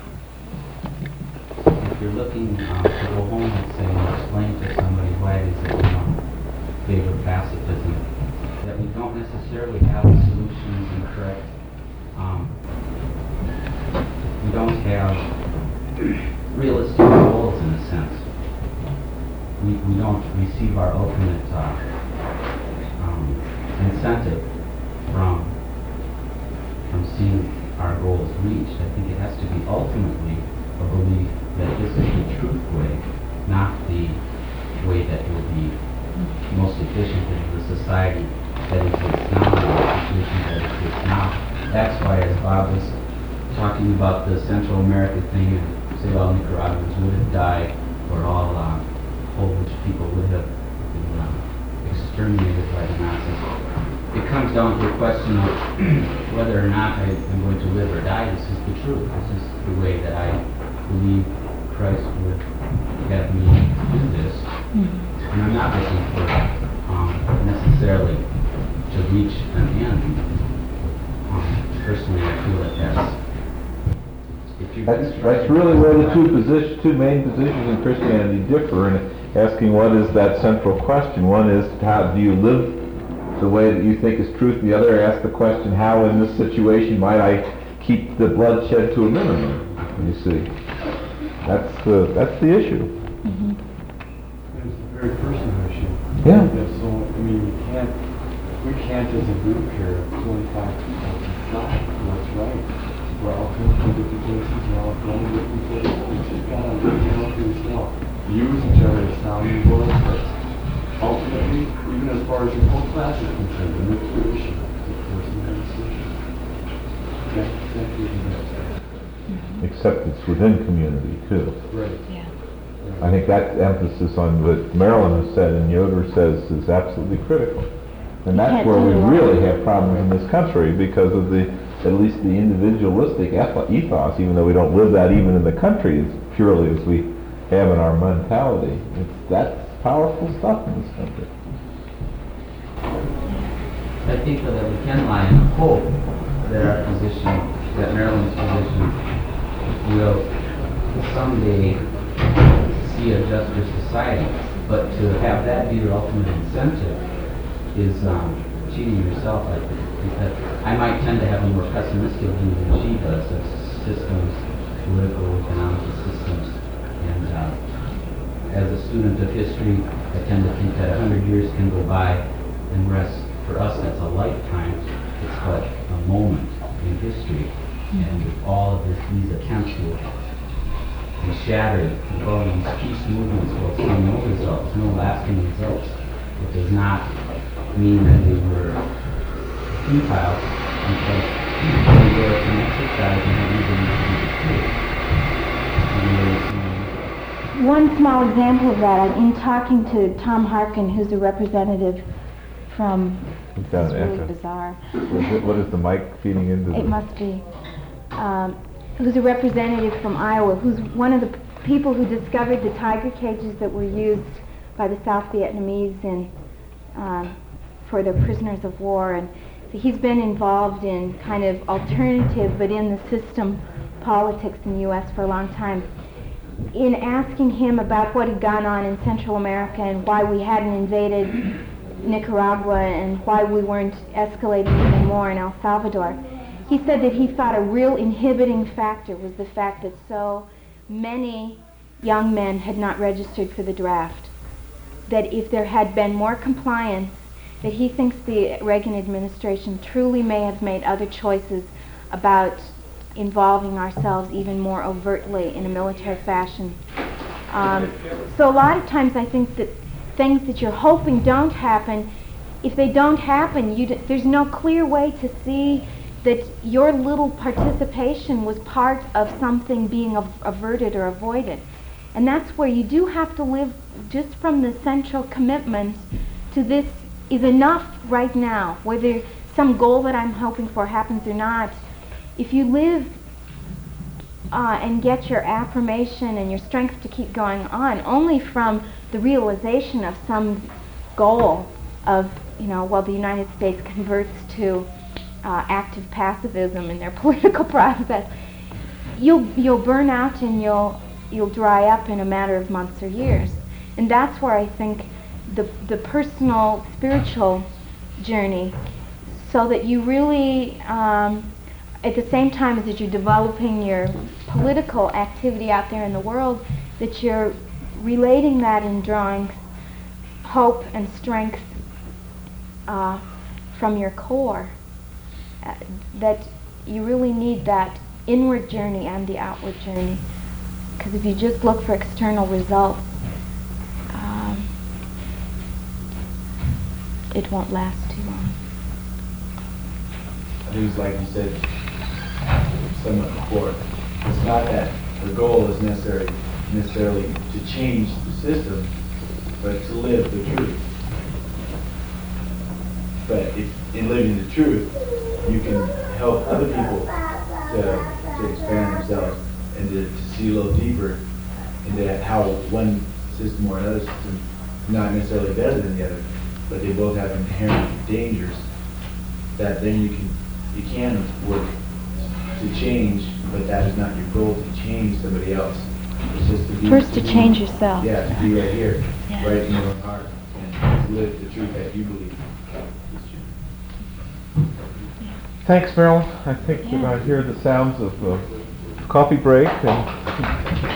if you're looking uh, to go home and say and explain to somebody why it is that we don't favor pacifism, that we don't necessarily have the solutions and correct. Um, we don't have realistic goals in a sense. We, we don't receive our ultimate uh, um, incentive from from seeing our goals reached. I think it has to be ultimately a belief that this is the truth way, not the way that will be most efficient in the society that exists now, and the situation that exists now. That's why, as Bob was talking about the Central America thing, and say all Nicaraguans would have died, or all uh, Polish people would have been uh, exterminated by the Nazis. It comes down to a question of whether or not I am going to live or die. This is the truth. This is the way that I believe Christ would have me do this. Mm-hmm. And I'm not looking for um, necessarily to reach an end. Um, personally, I feel that that's if you That's, that's really where the two position, two main positions in Christianity differ, in asking what is that central question. One is, how do you live the way that you think is truth? The other asks the question, how in this situation might I keep the bloodshed to a minimum? You see, that's the that's the issue. Mm-hmm. It's a very personal issue. Yeah. So I mean, we can't we can't as a group here, twenty-five people, decide what's right. We're all coming from different places. We're all going to different places. We just gotta look out for yourself. Use each other as sounding boards, but ultimately, even as far as your whole class is concerned, the new tradition, the person has a decision. Okay, thank you. Except it's within community too. Right. Yeah. I think that emphasis on what Marilyn has said and Yoder says is absolutely critical. And that's where we really have problems in this country because of the, at least the individualistic ethos, even though we don't live that even in the country as purely as we have in our mentality. It's, that's powerful stuff in this country. I think that we can lie in hope that our position, that Maryland's position, will someday see a juster society. But to have that be your ultimate incentive is um, cheating yourself, I think. Because I might tend to have a more pessimistic view than she does of systems, political, economic systems. And uh, as a student of history, I tend to think that a hundred years can go by, and whereas for us that's a lifetime, it's but a moment in history. Mm-hmm. And with all of this, these attempts will be shattered, with all these peace movements will see no results, no lasting results. It does not mean that they were futile, because they were an exercise and had even nothing to do. One small example of that, I'm in talking to Tom Harkin, who's a representative from, it's really bizarre. It, what is the mic feeding into? It the must be. Um, who's a representative from Iowa, who's one of the p- people who discovered the tiger cages that were used by the South Vietnamese in, um, for their prisoners of war. And so he's been involved in kind of alternative, but in the system politics in the U S for a long time. In asking him about what had gone on in Central America and why we hadn't invaded Nicaragua and why we weren't escalating even more in El Salvador, he said that he thought a real inhibiting factor was the fact that so many young men had not registered for the draft. That if there had been more compliance, that he thinks the Reagan administration truly may have made other choices about involving ourselves even more overtly in a military fashion. Um, so a lot of times I think that things that you're hoping don't happen, if they don't happen, you d- there's no clear way to see that your little participation was part of something being av- averted or avoided. And that's where you do have to live just from the central commitment to this is enough right now, whether some goal that I'm hoping for happens or not. If you live uh, and get your affirmation and your strength to keep going on only from the realization of some goal of, you know, well, the United States converts to uh, active pacifism in their political process, you'll you'll burn out and you'll you'll dry up in a matter of months or years. And that's where I think the the personal spiritual journey, so that you really um, at the same time as that you're developing your political activity out there in the world, that you're relating that and drawing hope and strength uh, from your core. Uh, that you really need that inward journey and the outward journey. Because if you just look for external results, um, it won't last too long. I think it's like you said somewhat before. It's not that the goal is necessary, necessarily to change the system, but to live the truth. But if, in living the truth, you can help other people to, to expand themselves and to, to see a little deeper into how one system or another system is not necessarily better than the other, but they both have inherent dangers that then you can you can work to change, but that is not your goal to change somebody else. It's just to be First to be- change yourself. Yeah, to be right here, Yeah. right in your own heart, and to live the truth that you believe. Thanks, Marilyn. I think that Yeah. I hear the sounds of uh, coffee break and